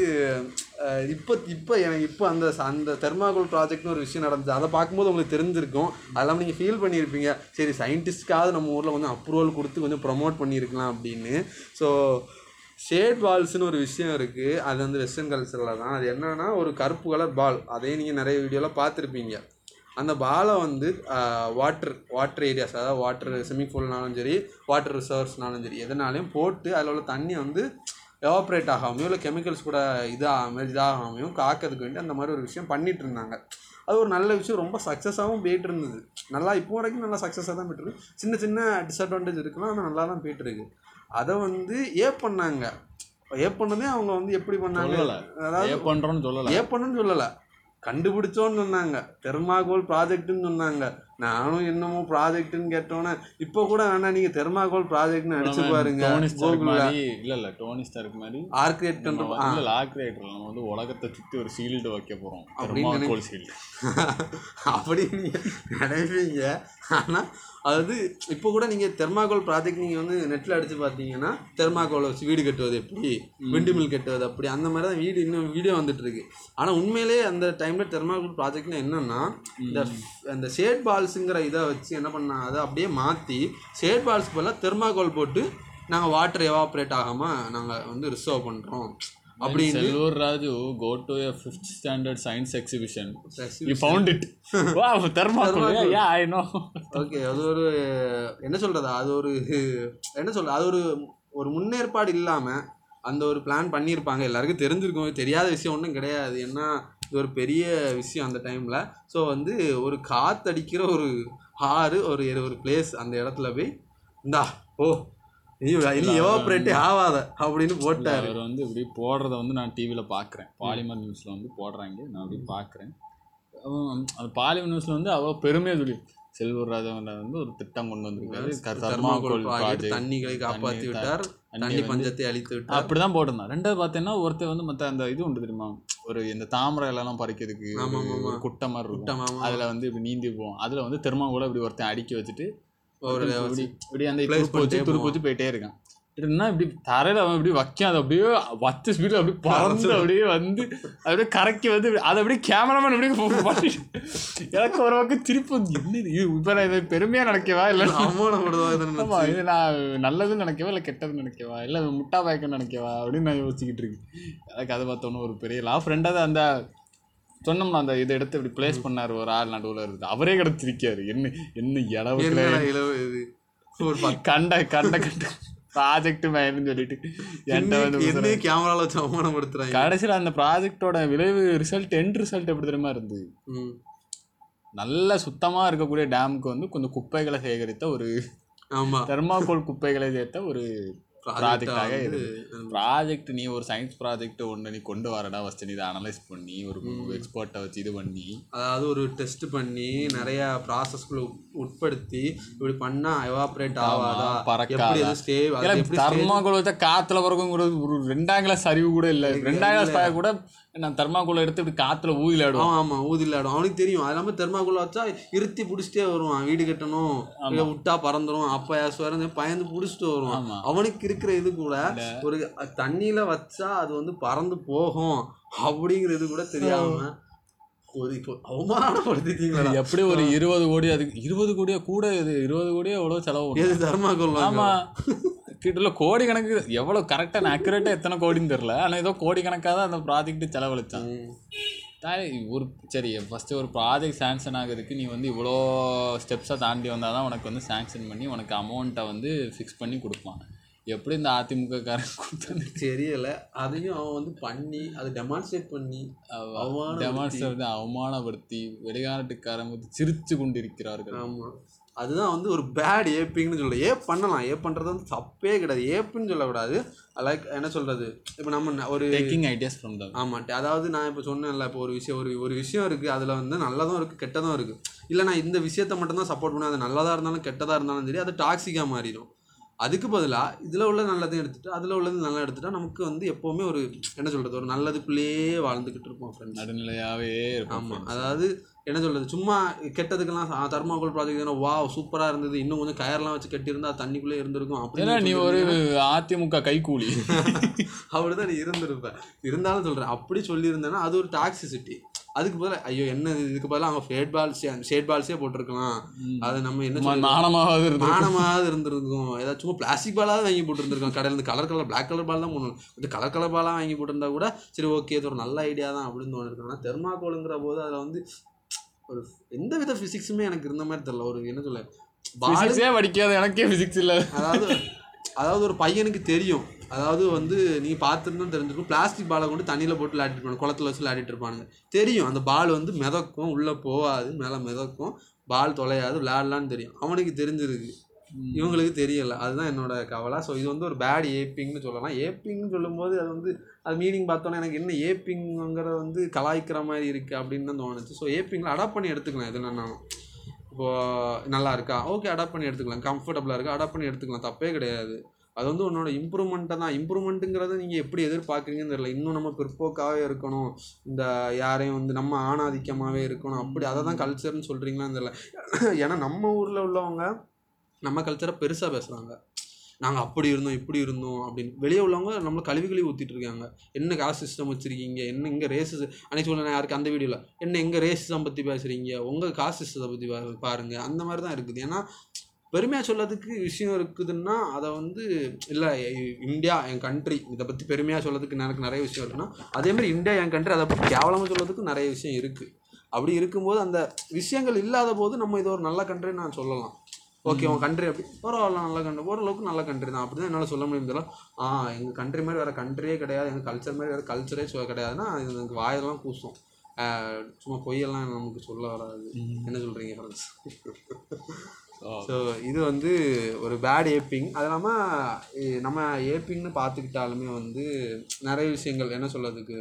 Speaker 3: இப்போ எனக்கு இப்போ அந்த தெர்மாகோல் ப்ராஜெக்ட்னு ஒரு விஷயம் நடந்துச்சு. அதை பார்க்கும்போது உங்களுக்கு தெரிஞ்சிருக்கும், அதெல்லாம் நீங்கள் ஃபீல் பண்ணியிருப்பீங்க, சரி சயின்டிஸ்ட்காவது நம்ம ஊரில் கொஞ்சம் அப்ரூவல் கொடுத்து கொஞ்சம் ப்ரொமோட் பண்ணியிருக்கலாம் அப்படின்னு. ஸோ ஷேட் பால்ஸ்னு ஒரு விஷயம் இருக்குது, அது வந்து வெஸ்டர்ன் கல்ச்சரில் தான். அது என்னென்னா, ஒரு கருப்பு கலர் பால், அதையும் நீங்கள் நிறைய வீடியோவில் பார்த்துருப்பீங்க. அந்த பாலை வந்து வாட்டர் ஏரியாஸ், அதாவது வாட்டர் ஸ்விம்மிங் பூல்னாலும் சரி, வாட்டர் ரிசர்வ்ஸ்னாலும் சரி, எதனாலையும் போட்டு அதில் உள்ள தண்ணி வந்து எவாப்ரேட் ஆகாமையும் இல்லை கெமிக்கல்ஸ் கூட இதாகாமையும் காக்கிறதுக்கு வேண்டி அந்த மாதிரி ஒரு விஷயம் பண்ணிகிட்டு இருந்தாங்க. அது ஒரு நல்ல விஷயம், ரொம்ப சக்ஸஸாகவும் போயிட்டு இருந்தது. நல்லா இப்போ வரைக்கும் நல்லா சக்ஸஸாக தான் போய்ட்டுருக்கு. சின்ன சின்ன டிஸ்அட்வான்டேஜ் இருக்கலாம், ஆனால் நல்லா தான் போய்ட்டுருக்கு. அதை வந்து பண்ணாங்க. பண்ணதே அவங்க வந்து எப்படி பண்ணாங்க, அதாவது பண்ணுன்னு சொல்லலை, கண்டுபிடிச்சோன்னு சொன்னாங்க. தெர்மாகோல் ப்ராஜெக்ட்னு சொன்னாங்க. நானும் என்னமோ ப்ராஜெக்ட்னு கேட்டோன்னே, இப்போ கூட வேணா நீங்கள் தெர்மாகோல் ப்ராஜெக்ட்னு அடிச்சு பாருங்க கூகுள்ல.
Speaker 2: இல்லை டோனி ஸ்டார்க் மாதிரி
Speaker 3: ஆர்கிரேட் பண்ணுறோம்.
Speaker 2: ஆர்கிரேட்டர் நம்ம வந்து உலகத்தை சுற்றி ஒரு ஷீல்டு வைக்க போகிறோம், தெர்மாகோல் ஷீல்டு
Speaker 3: அப்படி நீங்கள் நினைப்பீங்க. ஆனால் அதாவது இப்போ கூட நீங்கள் தெர்மாகோல் ப்ராஜெக்ட் நீங்கள் வந்து நெட்டில் அடித்து பார்த்தீங்கன்னா, தெர்மாகோலை வச்சு வீடு கட்டுவது எப்படி, விண்டு மில் கட்டுவது அப்படி, அந்த மாதிரி தான் இன்னும் வீடியோ வந்துட்டு இருக்கு. ஆனால் உண்மையிலே அந்த டைமில் தெர்மாகோல் ப்ராஜெக்ட்னா என்னென்னா, இந்த ஷேட் பால்ஸுங்கிற இதை வச்சு என்ன பண்ணால், அதை அப்படியே மாற்றி ஷேட் பால்ஸ்க்கு பதிலாக தெர்மாகோல் போட்டு நாங்கள் வாட்டர் எவாப்ரேட் ஆகாமல் நாங்கள் வந்து ரிசர்வ் பண்ணுறோம் அப்படின்னு.
Speaker 2: Selvar Raju go to a 5th standard science exhibition. You found it. Wow, thermocol. Yeah, I know.
Speaker 3: Okay, அது ஒரு என்ன சொல்கிறது, அது ஒரு என்ன சொல்கிறது, அது ஒரு முன்னேற்பாடு இல்லாமல் அந்த ஒரு பிளான் பண்ணியிருப்பாங்க. எல்லாருக்கும் தெரிஞ்சிருக்கும், தெரியாத விஷயம் ஒன்றும் கிடையாது. ஏன்னா இது ஒரு பெரிய விஷயம் அந்த டைமில். ஸோ வந்து ஒரு காற்றடிக்கிற ஒரு ஆறு ஒரு பிளேஸ், அந்த இடத்துல போய் இந்தா ஓ இனி எவாப்ரேட்டே ஆகாத அப்படின்னு போட்டார்.
Speaker 2: அவர் வந்து இப்படி போடுறத வந்து நான் டிவியில் பார்க்குறேன், பாலிமர் நியூஸில் வந்து போடுறாங்க, நான் அப்படி பார்க்குறேன். அந்த பாலிமர் நியூஸில் வந்து அவ்வளோ பெருமையாக சொல்லி செல்வர் ராஜன் வந்து ஒரு திட்டம் கொண்டு வந்திருக்காரு, தர்மாகோல் ப்ராஜெக்ட்,
Speaker 3: தண்ணிகளை காப்பாற்றி விட்டார், தண்ணி பஞ்சத்தை அழித்து விட்டார்,
Speaker 2: அப்படி தான் போட்டிருந்தான். ரெண்டாவது பார்த்தீங்கன்னா ஒருத்தர் வந்து மற்ற அந்த இது உண்டு தெரியுமா, ஒரு இந்த தாமரை எல்லாம் பறிக்கிறதுக்கு ஒரு குட்டை மாதிரி இருக்கும், அதில் வந்து இப்படி நீந்தி போவோம், அதில் வந்து தெர்மாகோலை இப்படி ஒருத்தன் அடுக்கி வச்சுட்டு இப்படி அந்த துருப்பு வச்சு போயிட்டே இருக்கான். என்ன இப்படி தரையில் அவன் இப்படி வைக்கான், அது அப்படியே வச்ச ஸ்பீடில் அப்படியே பறந்து அப்படியே வந்து அப்படியே கரைக்கி வந்து அதை அப்படியே கேமராமேன் அப்படியே பண்ணிட்டு எனக்கு ஒரு பக்கம் திருப்பி என்ன இது இப்போ நான் இதை பெருமையாக நினைக்கவா இல்லை இது நான் நல்லதுன்னு நினைக்கவா இல்லை கெட்டதுன்னு நினைக்கவா இல்லை முட்டா பாய்க்குன்னு நினைக்கவா அப்படின்னு நான் யோசிச்சுக்கிட்டு இருக்கேன். எனக்கு அதை பார்த்தோன்னு ஒரு பெரிய லாஃப். ரெண்டாவது அந்த சொன்னோம்னா அந்த இதை எடுத்து இப்படி பிளேஸ் பண்ணார் ஒரு ஆள் நடுவில் இருக்குது, அவரே கிடச்சிருக்காரு. என்ன இளவு கண்ட ப்ராஜெக்ட் மேன்னு சொல்லிட்டு என்கிட்ட வந்து
Speaker 3: கேமரால வச்சு அவமானப்படுத்துறாங்க.
Speaker 2: கடைசியில் அந்த ப்ராஜெக்டோட விளைவு எண்ட் ரிசல்ட் எப்படி தெரியுமா இருந்து, நல்ல சுத்தமாக இருக்கக்கூடிய டேமுக்கு வந்து கொஞ்சம் குப்பைகளை சேகரித்த ஒரு தெர்மாகோல் குப்பைகளை சேர்த்த ஒரு ப்ராஜெக்டாக ப்ராஜெக்ட். நீ ஒரு சயின்ஸ் ப்ராஜெக்ட் ஒன்று நீ கொண்டு வரடா, ஃபஸ்ட்டு நீ இதை அனலைஸ் பண்ணி ஒரு எக்ஸ்பர்ட்டை வச்சு இது பண்ணி, அதாவது
Speaker 3: ஒரு டெஸ்ட் பண்ணி நிறைய ப்ராசஸ்களை உட்படுத்தி இப்படி பண்ணா எவாப்ரேட் ஆகாதா, பறக்காதா,
Speaker 2: தெர்மாகோல் வச்சா காற்றுல பறக்கும் கூட ஒரு 2ஆம் கிளாஸ் அறிவு கூட இல்லை. 2ஆம் கிளாஸ் கூட நான் தெர்மாகோலை எடுத்து இப்படி காற்றுல ஊதிலாடுவோம்.
Speaker 3: ஆமாம், ஊதிலாடும், அவனுக்கு தெரியும். அது இல்லாமல் தெர்மாகோலை வச்சா இருத்தி பிடிச்சிட்டே வருவான், வீடு கட்டணும் இல்லை விட்டா பறந்துடும், அப்போ யாசுவாரு பயந்து பிடிச்சிட்டு வருவான். அவனுக்கு இருக்கிற இது கூட ஒரு தண்ணியில் வச்சா அது வந்து பறந்து போகும் அப்படிங்கிறது கூட தெரியாம ஒரு அவமானப்படுத்திட்டீங்களா.
Speaker 2: எப்படி ஒரு 20 கோடி, அதுக்கு 20 கோடியா கூட, இது 20 கோடியா எவ்வளோ செலவு
Speaker 3: தெர்மாகோல்.
Speaker 2: ஆமாம், கிட்ட கோடி கணக்கு, எவ்வளோ கரெக்டாக அக்யூரேட்டாக எத்தனை கோடின்னு தெரில, ஆனால் ஏதோ கோடி கணக்காக தான் அந்த ப்ராஜெக்ட் செலவழித்தான். ஒரு சரி ஃபஸ்ட்டு ஒரு ப்ராஜெக்ட் சேங்ஷன் ஆகிறதுக்கு நீ வந்து இவ்வளோ ஸ்டெப்ஸை தாண்டி வந்தால் தான் உனக்கு வந்து சேங்ஷன் பண்ணி உனக்கு அமௌண்ட்டை வந்து ஃபிக்ஸ் பண்ணி கொடுப்பான். எப்படி இந்த அதிமுக காரன் கொடுத்தான்னு
Speaker 3: தெரியல. அதையும் அவன் வந்து பண்ணி அதை டெமான்ஸ்ட்ரேட் பண்ணி
Speaker 2: அவமானப்படுத்தி வெளிநாட்டுக்காரங்க சிரித்து கொண்டு இருக்கிறார்கள்.
Speaker 3: ஆமாம், அதுதான் வந்து ஒரு பேட் ஏப்பிங்னு சொல்கிறேன். ஏப் பண்ணலாம், ஏப் பண்ணுறது வந்து தப்பே கிடையாது, ஏப்புன்னு சொல்லக்கூடாது. லைக் என்ன சொல்கிறது, இப்போ நம்ம ஒரு
Speaker 2: டேக்கிங் ஐடியாஸ் ஃப்ரம் தம்.
Speaker 3: ஆமாம், அதாவது நான் இப்போ சொன்னேன்ல, இப்போ ஒரு விஷயம் இருக்குது, அதில் வந்து நல்லதும் இருக்குது கெட்டதும் இருக்குது. இல்லை நான் இந்த விஷயத்தை மட்டும்தான் சப்போர்ட் பண்ணேன், அது நல்லதாக இருந்தாலும் கெட்டதாக இருந்தாலும் சரி, அது டாக்ஸிக்காக மாறிடும். அதுக்கு பதிலாக இதில் உள்ள நல்லதையும் எடுத்துகிட்டு அதில் உள்ளது நல்லா எடுத்துகிட்டா நமக்கு வந்து எப்போவுமே ஒரு என்ன சொல்கிறது, ஒரு நல்லதுக்குள்ளேயே வாழ்ந்துக்கிட்டு இருப்போம் ஃப்ரெண்ட்ஸ்,
Speaker 2: நடுநிலையாகவே.
Speaker 3: ஆமாம், அதாவது என்ன சொல்கிறது, சும்மா கெட்டதுக்கெல்லாம் தெர்மாகோல் ப்ராஜெக்ட் வா சூப்பராக இருந்தது, இன்னும் கொஞ்சம் கயர்லாம் வச்சு கட்டியிருந்தா தண்ணிக்குள்ளே இருந்திருக்கும்
Speaker 2: அப்படின்னா நீ ஒரு அதிமுக கைக்கூலி
Speaker 3: அப்படிதான் நீ இருந்திருப்ப. இருந்தாலும் சொல்கிறேன், அப்படி சொல்லியிருந்தேன்னா அது ஒரு டாக்ஸிசிட்டி. அதுக்கு பதில் ஐயோ என்ன இதுக்கு பதிலாக அவங்க ஷேட் பால்ஸே போட்டிருக்கலாம், அதை நம்ம என்ன மானமாவது இருந்திருக்கும். ஏதாவது சும்மா பிளாஸ்டிக் பாலாவது வாங்கி போட்டுருந்துருக்கோம் கடையில் இருந்து, கலர் பிளாக் கலர் பால் தான் போடணும், கொஞ்சம் கலர் பாலாக வாங்கி போட்டிருந்தா கூட சரி ஓகே, இது ஒரு நல்ல ஐடியா தான் அப்படின்னு தோணிருக்கோம். ஆனால் தெர்மாகோலுங்கிற போது அதில் வந்து ஒரு எந்த வித ஃபிசிக்ஸுமே எனக்கு இருந்த மாதிரி தெரியல. ஒரு என்ன சொல்ல
Speaker 2: பாலே படிக்காது, எனக்கே ஃபிசிக்ஸ் இல்லை.
Speaker 3: அதாவது ஒரு பையனுக்கு தெரியும், அதாவது வந்து நீங்கள் பார்த்துருந்தோம் தெரிஞ்சிருக்கும், பிளாஸ்டிக் பாலை கொண்டு தண்ணியில் போட்டு விளையாடிட்டு இருப்பாங்க, குளத்தில் வச்சு விளையாடிட்டு இருப்பானுங்க. தெரியும் அந்த பால் வந்து மிதக்கும், உள்ளே போகாது, மேலே மிதக்கும், பால் தொலையாது, விளையாடலான்னு தெரியும். அவனுக்கு தெரிஞ்சிருக்கு, இவங்களுக்கு தெரியலை. அதுதான் என்னோட கவலை. ஸோ இது வந்து ஒரு பேட் ஏப்பிங்னு சொல்லலாம். ஏப்பிங்னு சொல்லும்போது அது வந்து அது மீனிங் பார்த்தோன்னா எனக்கு என்ன ஏப்பிங்கிறத வந்து கலாய்க்கிற மாதிரி இருக்குது அப்படின்னு தான் தோணுச்சு. ஸோ ஏப்பிங்கில் அடாப்ட் பண்ணி எடுத்துக்கலாம். எது நான் இப்போது நல்லா இருக்கா, ஓகே அடாப்ட் பண்ணி எடுத்துக்கலாம், கம்ஃபர்டபுளாக இருக்கா அடாப்ட் பண்ணி எடுத்துக்கலாம், தப்பே கிடையாது. அது வந்து உன்னோட இம்ப்ரூவ்மெண்ட்டை தான். இம்ப்ரூவ்மெண்ட்டுங்கிறத நீங்கள் எப்படி எதிர்பார்க்குறீங்கன்னு தெரியல. இன்னும் நம்ம பிற்போக்காகவே இருக்கணும், இந்த யாரையும் வந்து நம்ம ஆணாதிக்கமாகவே இருக்கணும், அப்படி அதை தான் கல்ச்சர்னு சொல்கிறீங்களான்னு தெரியல. ஏன்னா நம்ம ஊரில் உள்ளவங்க நம்ம கல்ச்சரை பெருசாக பேசுகிறாங்க, நாங்கள் அப்படி இருந்தோம் இப்படி இருந்தோம் அப்படின்னு. வெளியே உள்ளவங்க நம்மளை கழுவி ஊற்றிட்டு இருக்காங்க. என்ன காஸ்ட் சிஸ்டம் வச்சுருக்கீங்க, என்ன இங்கே ரேசஸ் அன்னைக்கு சொல்ல யாருக்கு அந்த வீடியோவில் என்ன எங்கே ரேசிசம் பற்றி பேசுகிறீங்க, உங்கள் காஸ்ட் சிஸ்டத்தை பற்றி பாருங்கள், அந்த மாதிரி தான் இருக்குது. ஏன்னா பெருமையாக சொல்லதுக்கு விஷயம் இருக்குதுன்னா அதை வந்து இல்லை இந்தியா என் கண்ட்ரி இதை பற்றி பெருமையாக சொல்லதுக்கு எனக்கு நிறைய விஷயம் இருக்குன்னா, அதேமாதிரி இந்தியா என் கண்ட்ரி அதை பற்றி கேவலமாக சொல்லதுக்கு நிறைய விஷயம் இருக்குது. அப்படி இருக்கும்போது அந்த விஷயங்கள் இல்லாத போது நம்ம இது ஒரு நல்ல கண்ட்ரின்னு நான் சொல்லலாம். ஓகே உன் கண்ட்ரி அப்படி பரவாயில்ல நல்ல கண்ட்ரி, ஓரளவுக்கு நல்ல கண்ட்ரி தான், அப்படி தான் என்னால் சொல்ல முடியும். எங்கள் கண்ட்ரி மாதிரி வேறு கண்ட்ரியே கிடையாது, எங்கள் கல்ச்சர் மாதிரி வேறு கல்ச்சரே கிடையாதுன்னா இது எனக்கு வாயெல்லாம் கூசும். சும்மா பொய்யெல்லாம் நமக்கு சொல்ல வராது. என்ன சொல்கிறீங்க ஃப்ரெண்ட்ஸ்? ஸோ இது வந்து ஒரு பேட் ஏப்பிங். அது இல்லாமல் நம்ம ஏப்பிங்னு பார்த்துக்கிட்டாலுமே வந்து நிறைய விஷயங்கள் என்ன சொல்கிறதுக்கு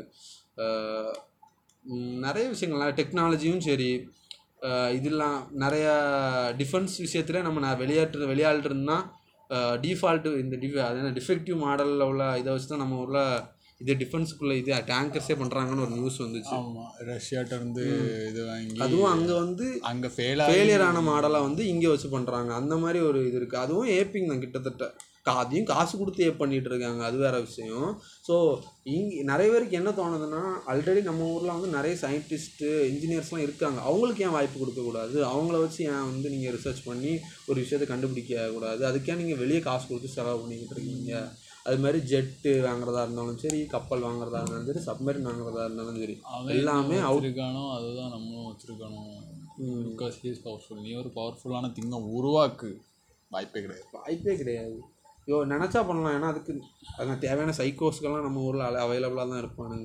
Speaker 3: நிறைய விஷயங்கள் டெக்னாலஜியும் சரி, இதெல்லாம் நிறையா டிஃபென்ஸ் விஷயத்தில் நம்ம விளையாட்டுருந்தா டிஃபால்ட்டு அது டிஃபெக்டிவ் மாடலில் உள்ள இதை வச்சு தான் நம்ம ஊரில் இது டிஃபென்ஸுக்குள்ளே இது டேங்கர்ஸே பண்ணுறாங்கன்னு ஒரு நியூஸ் வந்துச்சு.
Speaker 2: ஆமாம், ரஷ்யாட்டிருந்து இது வாங்கி
Speaker 3: அதுவும் அங்கே வந்து
Speaker 2: அங்கே
Speaker 3: ஃபெயிலியரான மாடலாக வந்து இங்கே வச்சு பண்ணுறாங்க. அந்த மாதிரி ஒரு இது இருக்குது. அதுவும் ஏப்பிங் தான் கிட்டத்தட்ட. அதையும் காசு கொடுத்து ஏப் பண்ணிகிட்டு இருக்காங்க, அது வேறு விஷயம். ஸோ இங்கே நிறைய பேருக்கு என்ன தோணுதுன்னா, ஆல்ரெடி நம்ம ஊரில் வந்து நிறைய சயின்டிஸ்ட்டு இன்ஜினியர்ஸ்லாம் இருக்காங்க, அவங்களுக்கு ஏன் வாய்ப்பு கொடுக்கக்கூடாது? அவங்கள வச்சு ஏன் வந்து நீங்கள் ரிசர்ச் பண்ணி ஒரு விஷயத்தை கண்டுபிடிக்க கூடாது? அதுக்கே நீங்கள் வெளியே காசு கொடுத்து செலவு பண்ணிக்கிட்டு இருக்கீங்க. அது மாதிரி ஜெட்டு வாங்குறதா இருந்தாலும் சரி, கப்பல் வாங்குறதா இருந்தாலும் சரி, சப்மரின் வாங்குறதா இருந்தாலும் சரி, எல்லாமே
Speaker 2: வச்சிருக்கானோ அதுதான் நம்மளும் வச்சுருக்கணும். Because he is powerful. நீ ஒரு பவர்ஃபுல்லான திங்கை உருவாக்கு, வாய்ப்பே கிடையாது.
Speaker 3: நினச்சா பண்ணலாம். ஏன்னா அதுக்கு தேவையான சைக்கோஸ்கெல்லாம் நம்ம ஊரில் அவைலபிளாக தான் இருப்பானுங்க.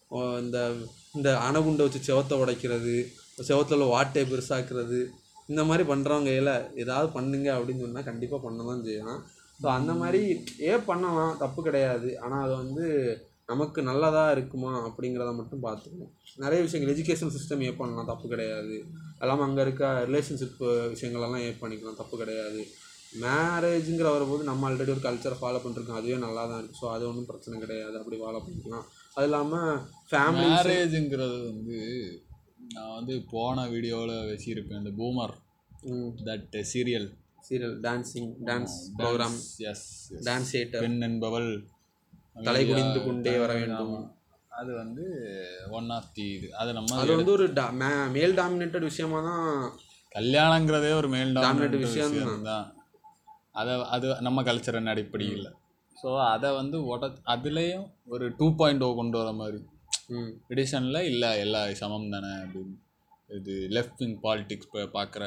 Speaker 3: இந்த அணுகுண்டை வச்சு செவத்தை உடைக்கிறது, செவத்தில் வாட்டை பெருசாக்குறது, இந்த மாதிரி பண்ணுறவங்க ஏதாவது பண்ணுங்க அப்படின்னு சொன்னால் கண்டிப்பாக பண்ண தான் செய்யலாம். ஸோ அந்த மாதிரி பண்ணலாம், தப்பு கிடையாது. ஆனால் அது வந்து நமக்கு நல்லதாக இருக்குமா அப்படிங்கிறத மட்டும் பார்த்துக்கணும். நிறைய விஷயங்கள் எஜுகேஷன் சிஸ்டம் பண்ணலாம், தப்பு கிடையாது. எல்லாமே அங்கே இருக்க ரிலேஷன்ஷிப் விஷயங்களெல்லாம் பண்ணிக்கலாம், தப்பு கிடையாது. மேரேஜுங்கிற வரும்போது நம்ம ஆல்ரெடி ஒரு கல்ச்சரை ஃபாலோ பண்ணிருக்கோம், அதுவே நல்லா தான் இருக்குது. ஸோ அது ஒன்றும் பிரச்சனை கிடையாது, அப்படி ஃபாலோ பண்ணிக்கலாம். அது இல்லாமல் ஃபேமிலி
Speaker 2: மேரேஜுங்கிறது வந்து நான் வந்து போன வீடியோவில் வச்சுருப்பேன், இந்த boomer that serial
Speaker 3: dance program, dance
Speaker 2: பெண் என்பவள்
Speaker 3: தலை குனிந்து கொண்டே வர வேண்டும்.
Speaker 2: அது வந்து ஒன் ஆஃப் தி இது. அது
Speaker 3: வந்து ஒரு மேல் டாமினேட்டட் விஷயமா தான்.
Speaker 2: கல்யாணங்கிறதே ஒரு மேல் டாமினேட்டட் விஷயம் தான். அது நம்ம கல்ச்சரின் அடிப்படையில். ஸோ அதை வந்து அதுலேயும் ஒரு 2.0 கொண்டு வர மாதிரி எடிஷனில் இல்லை எல்லா சமம் தானே அப்படின்னு. இது லெஃப்ட் விங் பாலிட்டிக்ஸ் பார்க்குற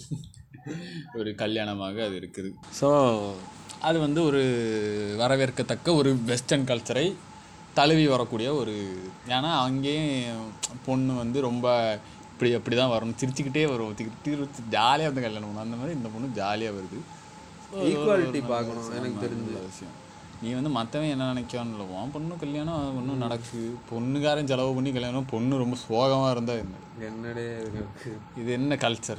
Speaker 2: ஒரு கல்யாணமாக அது இருக்குது. ஸோ அது வந்து ஒரு வரவேற்கத்தக்க ஒரு வெஸ்டர்ன் கல்ச்சரை தழுவி வரக்கூடிய ஒரு, ஏன்னா அங்கேயும் பொண்ணு வந்து ரொம்ப அப்படி தான் வரணும், சிரிச்சுக்கிட்டே வரும், ஜாலியாக வந்து கல்யாணம் பண்ணணும். அந்த மாதிரி இந்த பொண்ணு ஜாலியாக வருது.
Speaker 3: ஈக்குவாலிட்டி பார்க்கணும். எனக்கு தெரிஞ்ச
Speaker 2: விஷயம், நீ வந்து மற்றவன் என்ன நினைக்கான்னு இல்லை, உன் பொண்ணு கல்யாணம் ஒன்றும் நடக்குது, பொண்ணுக்காரன் செலவு பண்ணி கல்யாணம், பொண்ணு ரொம்ப சோகமாக இருந்தால்
Speaker 3: என்னடே
Speaker 2: இது என்ன கல்ச்சர்?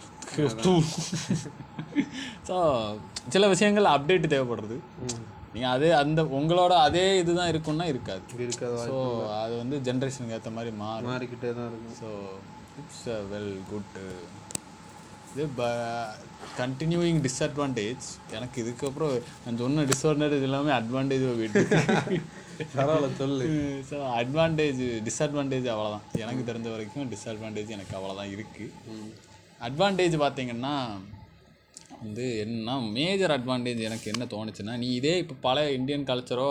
Speaker 2: ஸோ சில விஷயங்கள் அப்டேட்டு தேவைப்படுறது. நீங்கள் அந்த உங்களோட அதே இதுதான் இருக்குன்னா இருக்காது. ஸோ அது வந்து ஜென்ரேஷனுக்கு ஏற்ற மாதிரி
Speaker 3: மாறிக்கிட்டே தான் இருக்கும்.
Speaker 2: So it's a well good இது. கண்டினியூயிங் டிஸ்அட்வான்டேஜ் எனக்கு இதுக்கப்புறம் நான் சொன்ன டிஸ்அட்வான்டேஜ் எல்லாமே அட்வான்டேஜ் போயிட்டு
Speaker 3: சொல்லு.
Speaker 2: ஸோ டிஸ்அட்வான்டேஜ் அவ்வளோதான் எனக்கு தெரிஞ்ச வரைக்கும். டிஸ்அட்வான்டேஜ் எனக்கு அவ்வளோதான் இருக்குது. அட்வான்டேஜ் பார்த்தீங்கன்னா வந்து என்னன்னா, மேஜர் அட்வான்டேஜ் எனக்கு என்ன தோணுச்சுன்னா, நீ இதே இப்போ பல இந்தியன் கல்ச்சரோ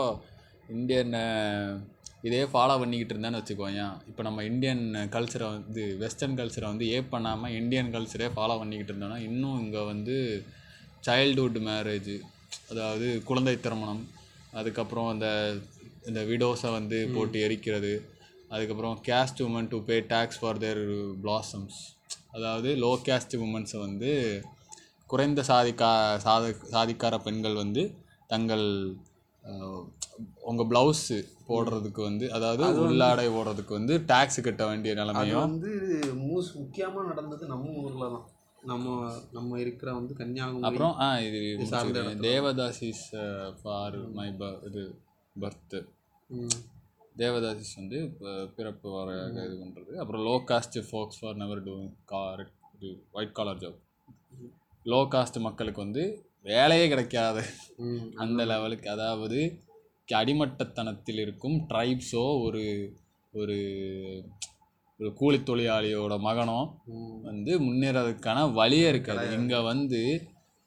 Speaker 2: இதே ஃபாலோ பண்ணிக்கிட்டு இருந்தான்னு வச்சுக்கோங்க. இப்போ நம்ம இந்தியன் கல்ச்சரை வந்து வெஸ்டர்ன் கல்ச்சரை வந்து பண்ணாமல் இந்தியன் கல்ச்சரே ஃபாலோ பண்ணிக்கிட்டு இருந்தோன்னா, இன்னும் இங்கே வந்து சைல்டுஹுட் மேரேஜ், அதாவது குழந்தை திருமணம், அதுக்கப்புறம் இந்த விடோஸை வந்து போட்டு எரிக்கிறது, அதுக்கப்புறம் caste women to pay taxes for their blossoms, அதாவது லோ கேஸ்ட் உமன்ஸை வந்து குறைந்த சாதிக்கார பெண்கள் வந்து தங்கள் உங்கள் ப்ளவுஸு போடுறதுக்கு வந்து, அதாவது உள்ளாடை போடுறதுக்கு வந்து டேக்ஸ் கட்ட வேண்டிய நிலைமையும்
Speaker 3: வந்து முக்கியமாக நடந்தது நம்ம ஊரில் தான். நம்ம இருக்கிற வந்து கன்னியாகுமரி.
Speaker 2: அப்புறம் இது தேவதாசிஸ் ஃபார் மை பர்த்து, தேவதாசிஸ் வந்து பிறப்பு வர இது பண்ணுறது. அப்புறம் low caste folks for never doing white collar job. Low caste மக்களுக்கு வந்து வேலையே கிடைக்காத அந்த லெவலுக்கு, அதாவது அடிமட்டத்தனத்தில் இருக்கும் ட்ரைப்ஸோ ஒரு ஒரு கூலி தொழிலாளியோட மகனோ வந்து முன்னேறதுக்கான வழியே இருக்காது. இங்கே வந்து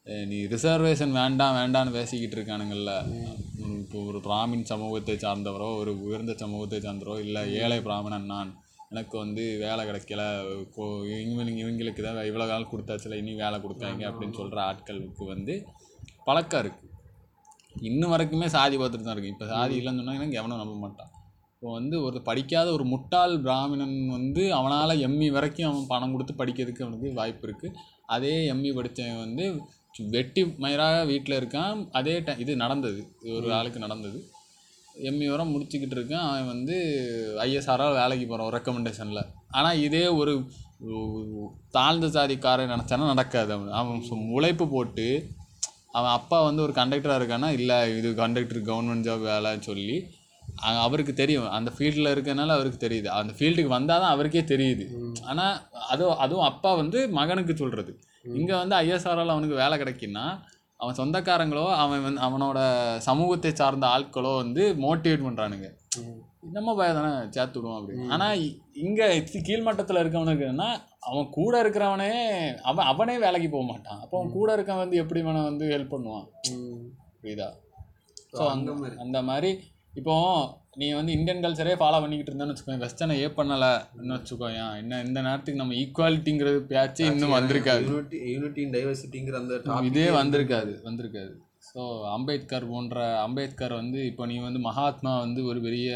Speaker 2: நீ ரிசர்வேஷன் வேண்டான்னு பேசிக்கிட்டு இருக்கானுங்கள்ல. இப்போ ஒரு பிராமின் சமூகத்தை சார்ந்தவரோ ஒரு உயர்ந்த சமூகத்தை சார்ந்தவரோ இல்லை ஏழை பிராமணன் நான், எனக்கு வந்து வேலை கிடைக்கல, இவங்களுக்கு தான் இவ்வளோ வேலை கொடுத்தாச்சுல இனி வேலை கொடுத்தாங்க அப்படின்னு சொல்கிற ஆட்களுக்கு வந்து பழக்கம் இருக்குது. இன்னும் வரைக்குமே சாதி பார்த்துட்டு தான் இருக்குது. இப்போ சாதி இல்லைன்னு சொன்னாங்கன்னா எவனும் நம்ப மாட்டான். இப்போ வந்து ஒரு படிக்காத ஒரு முட்டாள் பிராமணன் வந்து அவனால் எம்இ வரைக்கும் அவன் பணம் கொடுத்து படிக்கிறதுக்கு அவனுக்கு வாய்ப்பு இருக்குது. அதே எம்இ படித்தவன் வந்து வெட்டி மயிராக வீட்டில் இருக்கான். அதே இது நடந்தது, ஒரு ஆளுக்கு நடந்தது. எம்இ வரை முடிச்சுக்கிட்டு இருக்கான், அவன் வந்து ஐஎஸ்ஆரால் வேலைக்கு போகிறான் ரெக்கமெண்டேஷனில். ஆனால் இதே ஒரு தாழ்ந்த சாதிக்காரன் நினச்சானா நடக்காது. அவன் உழைப்பு போட்டு அவன் அப்பா வந்து ஒரு கண்டக்டராக இருக்கான்னா, இல்லை இது கண்டக்டர் கவர்மெண்ட் ஜாப் வேலைன்னு சொல்லி அவருக்கு தெரியும். அந்த ஃபீல்டில் இருக்கனால அவருக்கு தெரியுது. அந்த ஃபீல்டுக்கு வந்தால் தான் அவருக்கே தெரியுது. ஆனால் அதுவும் அப்பா வந்து மகனுக்கு சொல்கிறது. இங்கே வந்து ஐஎஸ்ஆரால் அவனுக்கு வேலை கிடைக்குன்னா அவன் சொந்தக்காரங்களோ அவனோட சமூகத்தை சார்ந்த ஆட்களோ வந்து மோட்டிவேட் பண்ணுறானுங்க, நம்ம பயம் தானே சேர்த்து விடுவோம் அப்படின்னு. ஆனால் இங்கே கீழ்மட்டத்தில் இருக்கவனுக்குன்னா அவன் கூட இருக்கிறவனே அவனே வேலைக்கு போக மாட்டான். அப்போ அவன் கூட இருக்கவன் வந்து எப்படி அவனை வந்து ஹெல்ப் பண்ணுவான், புரியுதா? ஸோ அந்த மாதிரி இப்போ நீ வந்து இந்தியன் கல்ச்சரே ஃபாலோ பண்ணிக்கிட்டு இருந்தேன்னு வச்சுக்கோங்க, வெஸ்டர்னை பண்ணலை இன்னும் வச்சுக்கோயா, இன்னும் இந்த நேரத்துக்கு நம்ம ஈக்குவாலிட்டிங்கிறது பேச்சு இன்னும் வந்திருக்காது.
Speaker 3: யூனிட்டி அண்ட் டைவர்சிட்டிங்கிற அந்த
Speaker 2: இதே வந்திருக்காது. ஸோ அம்பேத்கர் வந்து இப்போ நீ வந்து மகாத்மா வந்து ஒரு பெரிய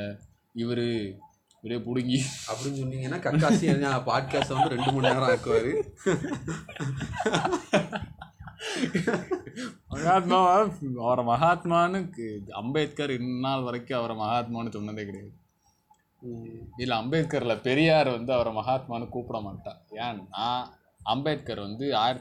Speaker 2: பெரிய புடுங்கி
Speaker 3: அப்படின்னு சொன்னீங்கன்னா கக்காசி பாட்காஸ்ட் வந்து 2 மணி நேரம் ஆக்குவார்.
Speaker 2: அவரை மகாத்மான்னு அம்பேத்கர் இந்நாள் வரைக்கும் அவரை மகாத்மான்னு சொன்னதே கிடையாது. இல்லை அம்பேத்கரில் பெரியார் வந்து அவரை மகாத்மான்னு கூப்பிட மாட்டான். ஏன்னா அம்பேத்கர் வந்து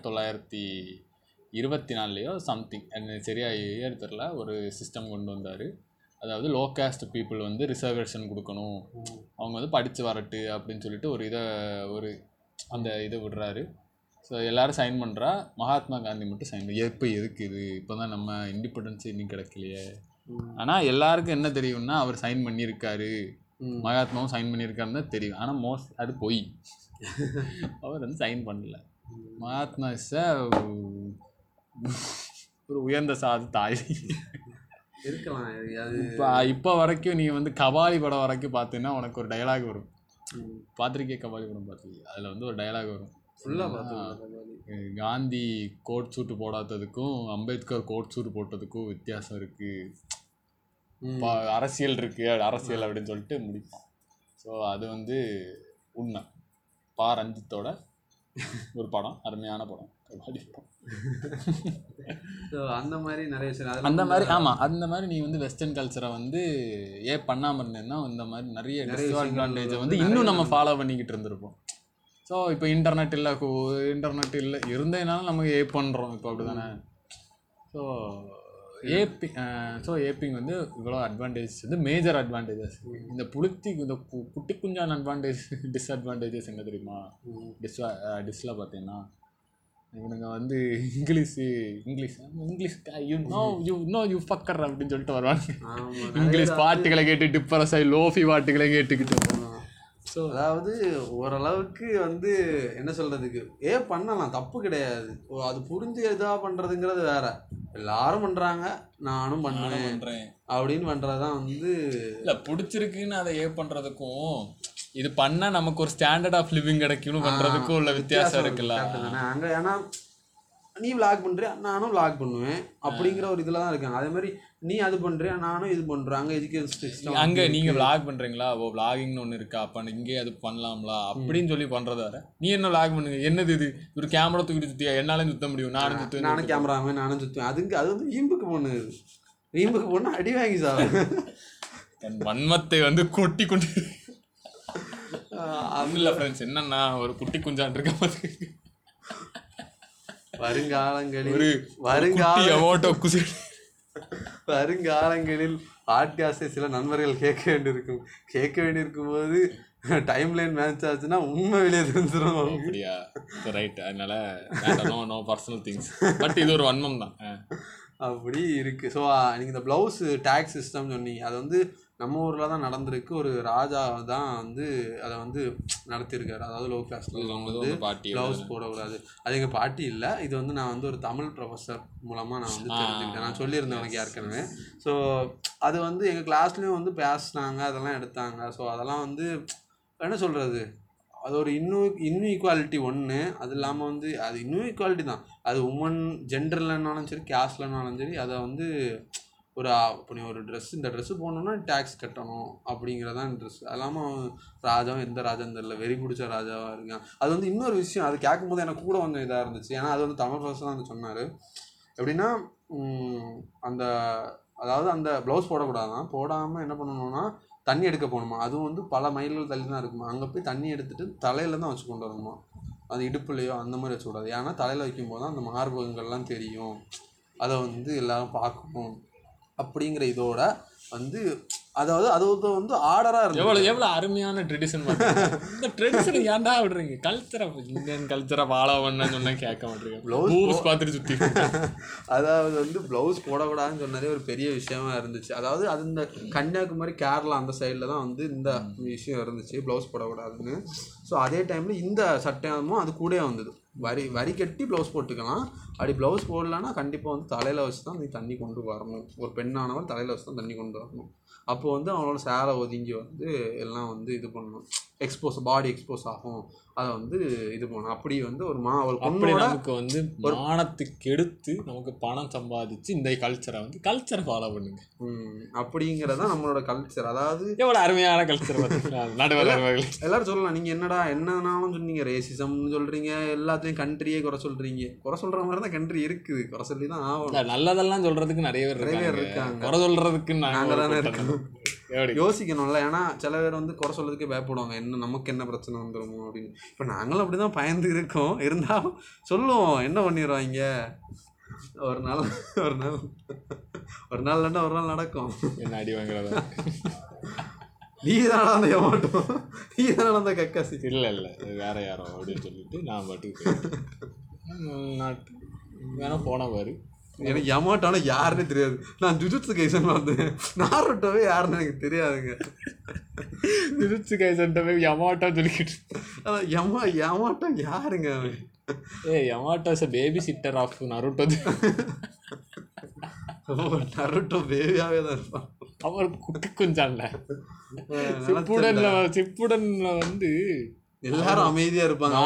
Speaker 2: 1924 சம்திங் சரியாக இயர் தெரில ஒரு சிஸ்டம் கொண்டு வந்தார். அதாவது லோ காஸ்ட் பீப்புள் வந்து ரிசர்வேஷன் கொடுக்கணும், அவங்க வந்து படித்து வரட்டு அப்படின்னு சொல்லிட்டு அந்த இதை விடுறாரு. ஸோ எல்லோரும் சைன் பண்ணுறா, மகாத்மா காந்தி மட்டும் சைன் பண்ணி எப்போ எதுக்கு இது, இப்போ தான் நம்ம இண்டிபெண்டன்ஸ் இன்னும் கிடைக்கலையே. ஆனால் எல்லாருக்கும் என்ன தெரியும்னா அவர் சைன் பண்ணியிருக்காரு, மகாத்மாவும் சைன் பண்ணியிருக்காருன்னு தான் தெரியும். ஆனால் அது பொய், அவர் வந்து சைன் பண்ணல. மகாத்மா ஒரு உயர்ந்த சாதி தாய்
Speaker 3: இருக்கலாம்.
Speaker 2: இப்போ வரைக்கும் நீ வந்து கபாலி படம் வரைக்கும் பார்த்தீங்கன்னா உனக்கு ஒரு டைலாக் வரும். பார்த்துருக்கே கபாலி படம் பார்த்துருக்கீங்க, அதில் வந்து ஒரு டைலாக் வரும். காந்தி கோட் சூட்டு போடாததுக்கும் அம்பேத்கர் கோட் சூட்டு போட்டதுக்கும் வித்தியாசம் இருக்கு, அரசியல் இருக்கு, அரசியல் அப்படின்னு சொல்லிட்டு முடிப்பான். ஸோ அது வந்து உண்மை. ரஞ்சித்தோட ஒரு படம், அருமையான படம்.
Speaker 3: அந்த மாதிரி நிறைய விஷயம்
Speaker 2: அந்த மாதிரி ஆமாம், அந்த மாதிரி நீ வந்து வெஸ்டர்ன் கல்ச்சரை வந்து பண்ணாமல் இருந்தேன்னா இந்த மாதிரி நிறைய டிஸ்அட்வான்டேஜை வந்து இன்னும் நம்ம ஃபாலோ பண்ணிக்கிட்டு இருந்திருப்போம். ஸோ இப்போ இன்டர்நெட் இல்லை இருந்ததுனால நம்ம பண்ணுறோம் இப்போ அப்படி தானே. ஸோ ஏபிங் வந்து இவ்வளோ அட்வான்டேஜ் வந்து மேஜர் அட்வான்டேஜஸ். இந்த குட்டி குஞ்சான டிஸ்அட்வான்டேஜஸ் என்ன தெரியுமா? டிஸ்ஸில் பார்த்தீங்கன்னா இவனுங்க வந்து இங்கிலீஷ் யூ ஃபக்கர் அப்படின்னு சொல்லிட்டு வருவாங்க. இங்கிலீஷ் பாட்டுகளை கேட்டு டிப்ரெஸ்ஸாகி லோஃபி பாட்டுகளை கேட்டுக்கிட்டு போவாங்க.
Speaker 3: ஸோ அதாவது ஓரளவுக்கு வந்து என்ன சொல்கிறதுக்கு பண்ணலாம், தப்பு கிடையாது. அது புரிஞ்சு எதாக பண்ணுறதுங்கிறது வேற. எல்லாரும் பண்ணுறாங்க, நானும் பண்ணுறேன் அப்படின்னு பண்ணுறது தான் வந்து
Speaker 2: இல்லை பிடிச்சிருக்குன்னு அதை பண்ணுறதுக்கும் இது பண்ணால் நமக்கு ஒரு ஸ்டாண்டர்ட் ஆஃப் லிவிங் கிடைக்கும்னு பண்ணுறதுக்கும் உள்ள வித்தியாசம் இருக்குல்ல.
Speaker 3: அங்கே ஏன்னா நீ விளாக் பண்ணுறியா, நானும் விளாக் பண்ணுவேன் அப்படிங்கிற ஒரு இதில் தான் இருக்காங்க. அதே மாதிரி நீ அது பண்ணுறியா, நானும் இது பண்ணுறேன். அங்கே எஜுகேஷன் சிஸ்டம்
Speaker 2: அங்கே நீங்கள் விளாக் பண்ணுறீங்களா, விளாகிங்னு ஒன்று இருக்கா, அப்போ இங்கே அது பண்ணலாம்லா அப்படின்னு சொல்லி பண்ணுறது வேறு. நீ என்ன விளாக் பண்ணுங்க, என்னது இது ஒரு கேமரா தூக்கிட்டு சுற்றியா, என்னாலும் சுற்ற முடியும்,
Speaker 3: நானும் கேமராமே நானும் சுற்றுவேன். அது வந்து வீம்புக்கு பொண்ணு அடி வாங்கி சார்
Speaker 2: வன்மத்தை வந்து கொட்டி கொண்டு இல்லை ஃப்ரெண்ட்ஸ். என்னன்னா ஒரு குட்டி குஞ்சான் இருக்க மாதிரி
Speaker 3: வருங்காலங்களில் பாட்காஸ்டை சில நண்பர்கள் கேட்க வேண்டியிருக்கும் போது டைம்லைன் மேட்ச் ஆச்சுன்னா உண்மை வெளியே தெரிஞ்சிடும்.
Speaker 2: அப்படியா? ரைட். அதனால நோ பர்சனல் திங்ஸ், பட் இது ஒரு வன்மம் தான்
Speaker 3: அப்படி இருக்குது. ஸோ நீங்கள் இந்த ப்ளவுஸ் டேக் சிஸ்டம் சொன்னீங்க, அது வந்து நம்ம ஊரில் தான் நடந்திருக்கு. ஒரு ராஜா தான் வந்து அதை வந்து நடத்தியிருக்காரு. அதாவது லோ கிளாஸில் வந்து ப்ளவுஸ் போடக்கூடாது. அது எங்கள் பாட்டி இல்லை, இது வந்து நான் வந்து ஒரு தமிழ் ப்ரொஃபஸர் மூலமாக நான் வந்து தெரிஞ்சுக்கிட்டேன். நான் சொல்லியிருந்தேன் எனக்கு ஏற்கனவே. ஸோ அது வந்து எங்கள் கிளாஸ்லேயும் வந்து பேசினாங்க, அதெல்லாம் எடுத்தாங்க. ஸோ அதெல்லாம் வந்து என்ன சொல்கிறது, அது ஒரு இன்இக்வாலிட்டி ஒன்று. அது இல்லாமல் வந்து அது இன்இக்வாலிட்டி தான். அது உமன் ஜெண்டர்லனாலும் சரி, கேஸ்ட்லனாலும் சரி, அதை வந்து ஒரு இப்போ ஒரு ட்ரெஸ், இந்த ட்ரெஸ்ஸு போடணுன்னா டேக்ஸ் கட்டணும் அப்படிங்கிறதான் ட்ரெஸ். அது இல்லாமல் ராஜாவும் எந்த ராஜான்னு தெரியல, வெறி பிடிச்ச ராஜாவாக இருக்கான். அது வந்து இன்னொரு விஷயம், அது கேட்கும்போது எனக்கு கூட கொஞ்சம் இதாக இருந்துச்சு. ஏன்னா அது வந்து தமிழ் ப்ரொஃபஸர் தான் சொன்னார். எப்படின்னா அந்த அதாவது அந்த ப்ளவுஸ் போடக்கூடாதான், போடாமல் என்ன பண்ணணும்னா தண்ணி எடுக்க போகணுமா. அதுவும் வந்து பல மைல்கள் தள்ளி தான் இருக்குமா. அங்கே போய் தண்ணி எடுத்துகிட்டு தலையில் தான் வச்சு கொண்டு வரணுமா. அது இடுப்புலையோ அந்த மாதிரி வச்சுக்கூடாது. ஏன்னா தலையில் வைக்கும்போது தான் அந்த மார்பகங்கள்லாம் தெரியும், அதை வந்து எல்லோரும் பார்க்கணும் அப்படிங்கிற இதோட வந்து அதாவது அது வந்து ஆர்டராக இருக்கும்.
Speaker 2: எவ்வளோ அருமையான ட்ரெடிஷன். இந்த ட்ரெடிஷன் ஏன்டா விடுறீங்க? கல்ச்சரை, இந்தியன் கல்ச்சரை ஃபாலோ பண்ண சொன்னால் கேட்க மாட்டேங்க. ப்ளவுஸ் பார்த்துட்டு சுற்றி
Speaker 3: அதாவது வந்து ப்ளவுஸ் போடக்கூடாதுன்னு சொன்னதே ஒரு பெரிய விஷயமா இருந்துச்சு. அதாவது அது இந்த கன்னியாகுமரி, கேரளா அந்த சைடில் தான் வந்து இந்த விஷயம் இருந்துச்சு, ப்ளவுஸ் போடக்கூடாதுன்னு. ஸோ அதே டைமில் இந்த சட்டமும் அது கூட வந்தது. வரி கட்டி ப்ளவுஸ் போட்டுக்கலாம். அப்படி ப்ளவுஸ் போடலன்னா கண்டிப்பாக வந்து தலையில் வச்சு தான் நீ தண்ணி கொண்டு வரணும். ஒரு பெண்ணானவன் தலையில் வச்சு தான் தண்ணி கொண்டு வரணும். அப்போ வந்து அவனோட சேலை ஒதுங்கி வந்து எல்லாம் வந்து இது பண்ணணும், பாடி எக்ஸ்போஸ் ஆகும். அதை வந்து இது பண்ணணும். அப்படி வந்து ஒரு பொண்ணோட
Speaker 2: நமக்கு வந்து மானத்துக்கு எடுத்து நமக்கு பணம் சம்பாதிச்சு இந்த கல்ச்சரை ஃபாலோ பண்ணுங்க
Speaker 3: அப்படிங்கிறதான் நம்மளோட கல்ச்சர். அதாவது
Speaker 2: எவ்வளோ அருமையான கல்ச்சர். நடுவர்
Speaker 3: எல்லாரும் சொல்லலாம், நீங்கள் என்னன்னாலும் சொன்னீங்க, ரேசிசம்னு சொல்கிறீங்க, எல்லாத்தையும் கண்ட்ரியே குறை சொல்கிறீங்க. குறை சொல்கிற மாதிரி தான் கண்ட்ரி இருக்குது, குறை சொல்லி தான் ஆகும்.
Speaker 2: நல்லதெல்லாம் சொல்கிறதுக்கு நிறைய பேர் இருக்காங்க, குறை சொல்கிறதுக்கு நாங்கள் தானே இருக்கோம்.
Speaker 3: யோசிக்கணும்ல. ஏன்னா சில பேர் வந்து குறை சொல்றதுக்கே பயப்படுவாங்க, என்ன நமக்கு என்ன பிரச்சனை வந்துடுமோ அப்படின்னு. இப்போ நாங்களும் அப்படி தான் பயந்து இருக்கோம். இருந்தாலும் சொல்லுவோம், என்ன பண்ணிடுவாங்க. ஒரு நாள் இல்லைன்னா ஒரு நாள் நடக்கும்.
Speaker 2: என்ன அடி வாங்குறதா?
Speaker 3: நீ தானே அந்த ஏமாட்டும், நீ தானே அந்த கக்காசி.
Speaker 2: இல்லை வேற யாரோ அப்படின்னு சொல்லிட்டு நான் பாட்டுக்கு வேணா போன பாரு.
Speaker 3: எனக்கு யமாட்டோனா யாருன்னே தெரியாது. நான் ஜுஜுட்சு கைசன் வந்தேன், நாருட்டோவே யாருன்னு எனக்கு தெரியாதுங்க.
Speaker 2: ஜுஜுட்சு கைசன்ட்டவே யமாட்டோ சொல்லிக்கிட்டு.
Speaker 3: அதான் யமாட்டோ யாருங்க அவன்?
Speaker 2: Yamato is baby sitter of Naruto.
Speaker 3: Naruto பேபியாவே தான் இருப்பான்.
Speaker 2: அவர் குட்டி குஞ்சான்ல. சிப்புடன்ல வந்து
Speaker 3: எல்லாரும் அமைதியா இருப்பாங்க.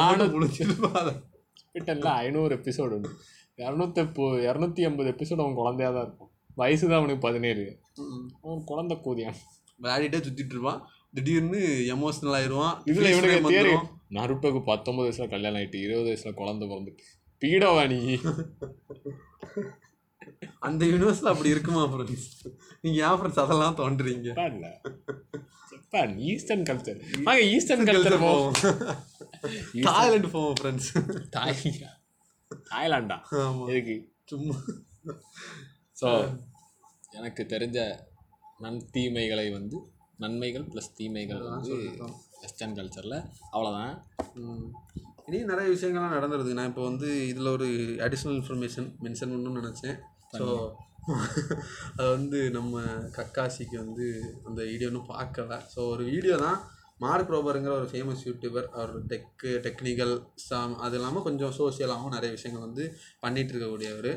Speaker 2: 500 எபிசோடு உண்டு. 250 எபிசோடு அவன் குழந்தையா தான் இருப்பான். வயசு தான் அவனுக்கு 17. அவன் குழந்தை கூதியான்
Speaker 3: விளையாடிட்டே சுத்திட்டு இருப்பான். திடீர்னு எமோஷனல் ஆயிடுவான்.
Speaker 2: இதுல இவனுக்கு தெரியும், நருட்டோக்கு 19 வயசுல கல்யாணம் ஆயிட்டு 20 வயசுல குழந்தை பிறந்துட்டு பீடவா நீ.
Speaker 3: அந்த யூனிவர்ஸ்ல அப்படி இருக்குமா ஃப்ரெண்ட்ஸ்? நீங்க ஏன் ஃப்ரெண்ட்ஸ் அதெல்லாம் தோன்றீங்க?
Speaker 2: Eastern culture. ஈஸ்டர்ன் கல்ச்சர் போவோம்.
Speaker 3: தாய்லாந்து போவோம் ஃப்ரெண்ட்ஸ்.
Speaker 2: தாய்லாண்டா எதுக்கு
Speaker 3: சும்மா?
Speaker 2: ஸோ எனக்கு தெரிஞ்ச தீமைகளை வந்து நன்மைகள் ப்ளஸ் தீமைகள் வந்து வெஸ்டர்ன் கல்ச்சரில் அவ்வளோதான்.
Speaker 3: இனியும் நிறைய விஷயங்கள்லாம் நடந்துருது. நான் இப்போ வந்து இதில் ஒரு அடிஷ்னல் இன்ஃபர்மேஷன் மென்ஷன் பண்ணணும்னு நினச்சேன். ஸோ அது வந்து நம்ம கக்காசிக்கு வந்து அந்த வீடியோன்னு பார்க்கல. ஸோ ஒரு வீடியோ தான், மார்க் ரோபருங்கிற ஒரு ஃபேமஸ் யூடியூபர், அவர் டெக்னிக்கல் அது இல்லாமல் கொஞ்சம் சோசியலாகவும் நிறைய விஷயங்கள் வந்து பண்ணிட்டு இருக்கக்கூடியவர்.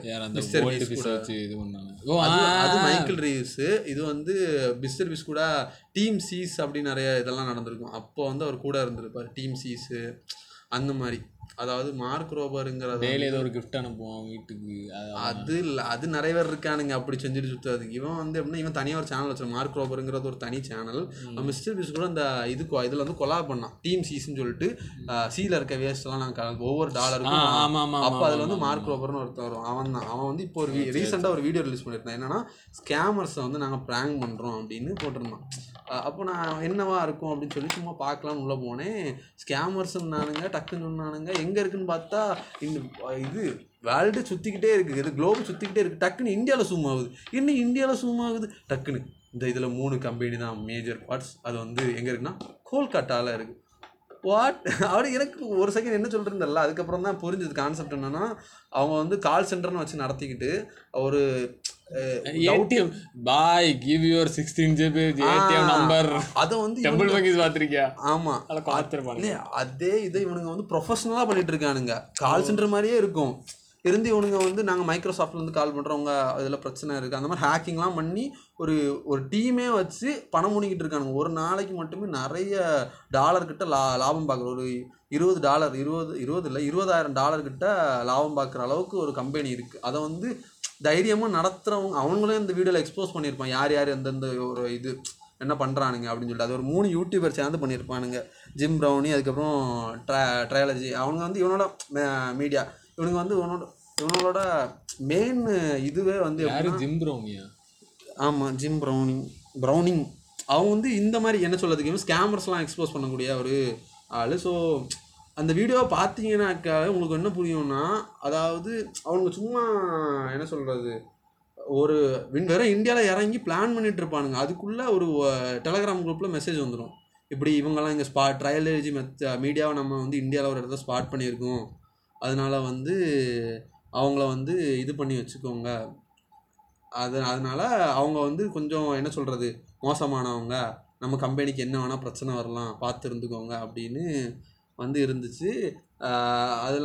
Speaker 3: அது மைக்கேல் ரீவ்ஸு. இது வந்து மிஸ்டர் பீஸ் கூட டீம் சீஸ் அப்படின்னு நிறைய இதெல்லாம் நடந்திருக்கும். அப்போ வந்து அவர் கூட இருந்திருப்பார், டீம் சீஸு அந்த மாதிரி. அதாவது மார்க் ரோபருங்கிற
Speaker 2: ஏதோ ஒரு கிஃப்ட் அனுப்புவான் வீட்டுக்கு.
Speaker 3: அது இல்லை, அது நிறைய பேர் இருக்கானுங்க அப்படி செஞ்சுட்டு சுற்றுறது. இவன் வந்து எப்படின்னா இவன் தனியாக ஒரு சேனல் வச்சிருக்கான், மார்க் ரோபருங்கிறது ஒரு தனி சேனல். மிஸ்டர் பீஸ் கூட அந்த இதில் வந்து கொலாப் பண்ணான், டீம் சீஸ்ன்னு சொல்லிட்டு. சீல இருக்க வேஸ்ட்லாம் நாங்கள் ஒவ்வொரு டாலருக்கும். அப்போ அதில் வந்து மார்க் ரோபர்னு ஒருத்தர் வரும், அவன் வந்து இப்போ ஒரு ரீசெண்டாக ஒரு வீடியோ ரிலீஸ் பண்ணியிருந்தான். என்னன்னா ஸ்கேமர்ஸை வந்து நாங்கள் ப்ராங்க் பண்ணுறோம் அப்படின்னு போட்டிருந்தான். அப்போ நான் என்னவா இருக்கும் அப்படின்னு சொல்லி சும்மா பார்க்கலான்னு உள்ளே போனேன். ஸ்கேமர்ஸ்னானுங்க, டக்குன்னு சொன்னானுங்க. எங்கே இருக்குன்னு பார்த்தா இது வேர்ல்டு சுற்றிக்கிட்டே இருக்குது, இது குளோபல் சுற்றிக்கிட்டே இருக்குது. டக்குன்னு இந்தியாவில் ஜூம் ஆகுது. இன்னும் இந்தியாவில் ஜூம் ஆகுது டக்குன்னு. இந்த இதில் 3 கம்பெனி தான் மேஜர் பார்ட்ஸ். அது வந்து எங்கே இருக்குன்னா கோல்கட்டாவில் இருக்குது. வாட் அப்படி எனக்கு ஒரு செகண்ட் என்ன சொல்கிறேன்னு அதுக்கப்புறம் தான் புரிஞ்சது கான்செப்ட். என்னென்னா அவங்க வந்து கால் சென்டர்னு வச்சு நடத்திக்கிட்டு ஒரு
Speaker 2: ATM boy give your 16 GB ATM number
Speaker 3: அதை வந்து
Speaker 2: டெம்பிள் மங்கீஸ் பார்த்திருக்கியா?
Speaker 3: ஆமா
Speaker 2: அதெல்லாம் பார்த்துருப்பாங்க.
Speaker 3: இல்லையா, அதே இதை இவனுங்க வந்து ப்ரொஃபஷனலாக பண்ணிட்டு இருக்கானுங்க. கால் சென்டர் மாதிரியே இருக்கும். இருந்து இவனுங்க வந்து நாங்கள் மைக்ரோசாஃப்ட்லேருந்து கால் பண்ணுறவங்க அதில் பிரச்சனை இருக்குது அந்த மாதிரி ஹேக்கிங்லாம் பண்ணி ஒரு டீமே வச்சு பணம் பண்ணிக்கிட்டு இருக்கானுங்க. ஒரு நாளைக்கு மட்டுமே நிறைய டாலர் கிட்ட லாபம் பார்க்குற ஒரு $20,000 கிட்ட லாபம் பார்க்குற அளவுக்கு ஒரு கம்பெனி இருக்குது. அதை வந்து தைரியமாக நடத்துகிறவங்க அவங்களே இந்த வீடியோவில் எக்ஸ்போஸ் பண்ணியிருப்பான் யார் யார் எந்தெந்த ஒரு இது என்ன பண்ணுறானுங்க அப்படின்னு சொல்லிட்டு. அது ஒரு 3 யூடியூபர் சேர்ந்து பண்ணியிருப்பானுங்க. ஜிம் ப்ரௌனி, அதுக்கப்புறம் ட்ரையாலஜி. அவங்க வந்து இவனோட மீடியா, இவனுங்க வந்து இவனோட மெயின் இதுவே வந்து
Speaker 2: ஜிம் ப்ரௌனியா?
Speaker 3: ஆமாம், ஜிம் ப்ரௌனிங். அவங்க வந்து இந்த மாதிரி என்ன சொல்கிறதுக்கு ஸ்கேமர்ஸ்லாம் எக்ஸ்போஸ் பண்ணக்கூடிய ஒரு ஆள். ஸோ அந்த வீடியோவை பார்த்தீங்கன்னாக்கா உங்களுக்கு என்ன புரியும்னா, அதாவது அவங்க சும்மா என்ன சொல்கிறது ஒரு வேற இந்தியாவில் இறங்கி பிளான் பண்ணிட்டு இருப்பானுங்க. அதுக்குள்ளே ஒரு டெலகிராம் குரூப்பில் மெசேஜ் வந்துடும், இப்படி இவங்கெல்லாம் இங்கே ட்ரையாலஜி மீடியாவை நம்ம வந்து இந்தியாவில் ஒரு இடத்துல ஸ்பாட் பண்ணியிருக்கோம், அதனால வந்து அவங்கள வந்து இது பண்ணி வச்சுக்கோங்க, அதனால அவங்க வந்து கொஞ்சம் என்ன சொல்கிறது மோசமானவங்க, நம்ம கம்பெனிக்கு என்ன வேணால் பிரச்சனை வரலாம், பார்த்து இருந்துக்கோங்க அப்படின்னு வந்து இருந்துச்சு. அது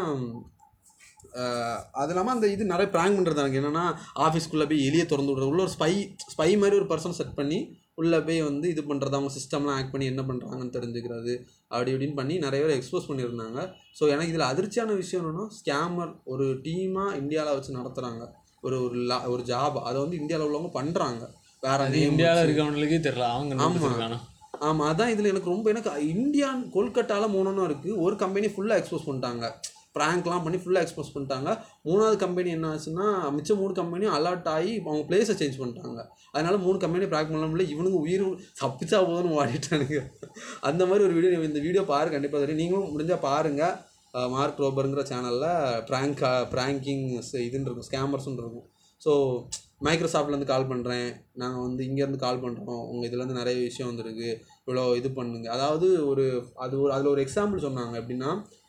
Speaker 3: இல்லாமல் அந்த இது நிறைய ப்ராங்க் பண்ணுறது எனக்கு என்னென்னா, ஆஃபீஸ்க்குள்ளே போய் எலியை திறந்து விட்றது, உள்ள ஒரு ஸ்பை மாதிரி ஒரு பர்சன் செட் பண்ணி உள்ளே போய் வந்து இது பண்ணுறது, அவங்க சிஸ்டம்லாம் ஆக்ட் பண்ணி என்ன பண்ணுறாங்கன்னு தெரிஞ்சுக்கிறது, அப்படி இப்படின்னு பண்ணி நிறைய பேர் எக்ஸ்போஸ் பண்ணியிருந்தாங்க. ஸோ எனக்கு இதில் அதிர்ச்சியான விஷயம் என்னென்னா, ஸ்கேமர் ஒரு டீமாக இந்தியாவில் வச்சு நடத்துகிறாங்க ஒரு ஜாப். அதை வந்து இந்தியாவில் உள்ளவங்க பண்ணுறாங்க. வேறு
Speaker 2: இந்தியாவில் இருக்கவங்களுக்கே தெரியல அவங்க.
Speaker 3: ஆமாம், அதான் இதில் எனக்கு கொல்கட்டாவில் 3 இருக்குது. ஒரு கம்பெனி ஃபுல்லாக எக்ஸ்போஸ் பண்ணிட்டாங்க, ப்ராங்க்லாம் பண்ணி ஃபுல்லாக எக்ஸ்போஸ் பண்ணிட்டாங்க. 3வது கம்பெனி என்ன ஆச்சுன்னா, மிச்சம் 3 கம்பெனியும் அலர்ட் ஆகி அவங்க பிளேஸை சேஞ்ச் பண்ணிட்டாங்க. அதனால 3 கம்பெனி ப்ராங்க் பண்ண முடியல. இவனுங்க உயிர் தப்பிச்சா போதுன்னு ஓடிட்டானுங்க. அந்த மாதிரி ஒரு வீடியோ, இந்த வீடியோ பாருங்க, கண்டிப்பாக தெரியும். நீங்களும் முடிஞ்சால் பாருங்கள். மார்க் ரோபருங்கிற சேனலில் ப்ராங்கிங் இதுன்னு இருக்கும், ஸ்கேமர்ஸ்ன்னு இருக்கும். ஸோ மைக்ரோசாஃப்ட்லேருந்து கால் பண்ணுறேன், நாங்கள் வந்து இங்கேருந்து கால் பண்ணுறோம், உங்கள் இதுலேருந்து நிறைய விஷயம் வந்துருக்கு, இவ்வளோ இது பண்ணுங்க. அதாவது அதில் ஒரு எக்ஸாம்பிள் சொன்னாங்க. எப்படின்னா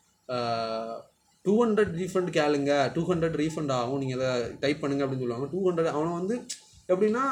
Speaker 3: 200 ரீஃபண்ட் கேளுங்க, 200 ரீஃபண்ட் ஆகும், நீங்கள் அதை டைப் பண்ணுங்க அப்படின்னு சொல்லுவாங்க. 200 அவனை வந்து எப்படின்னா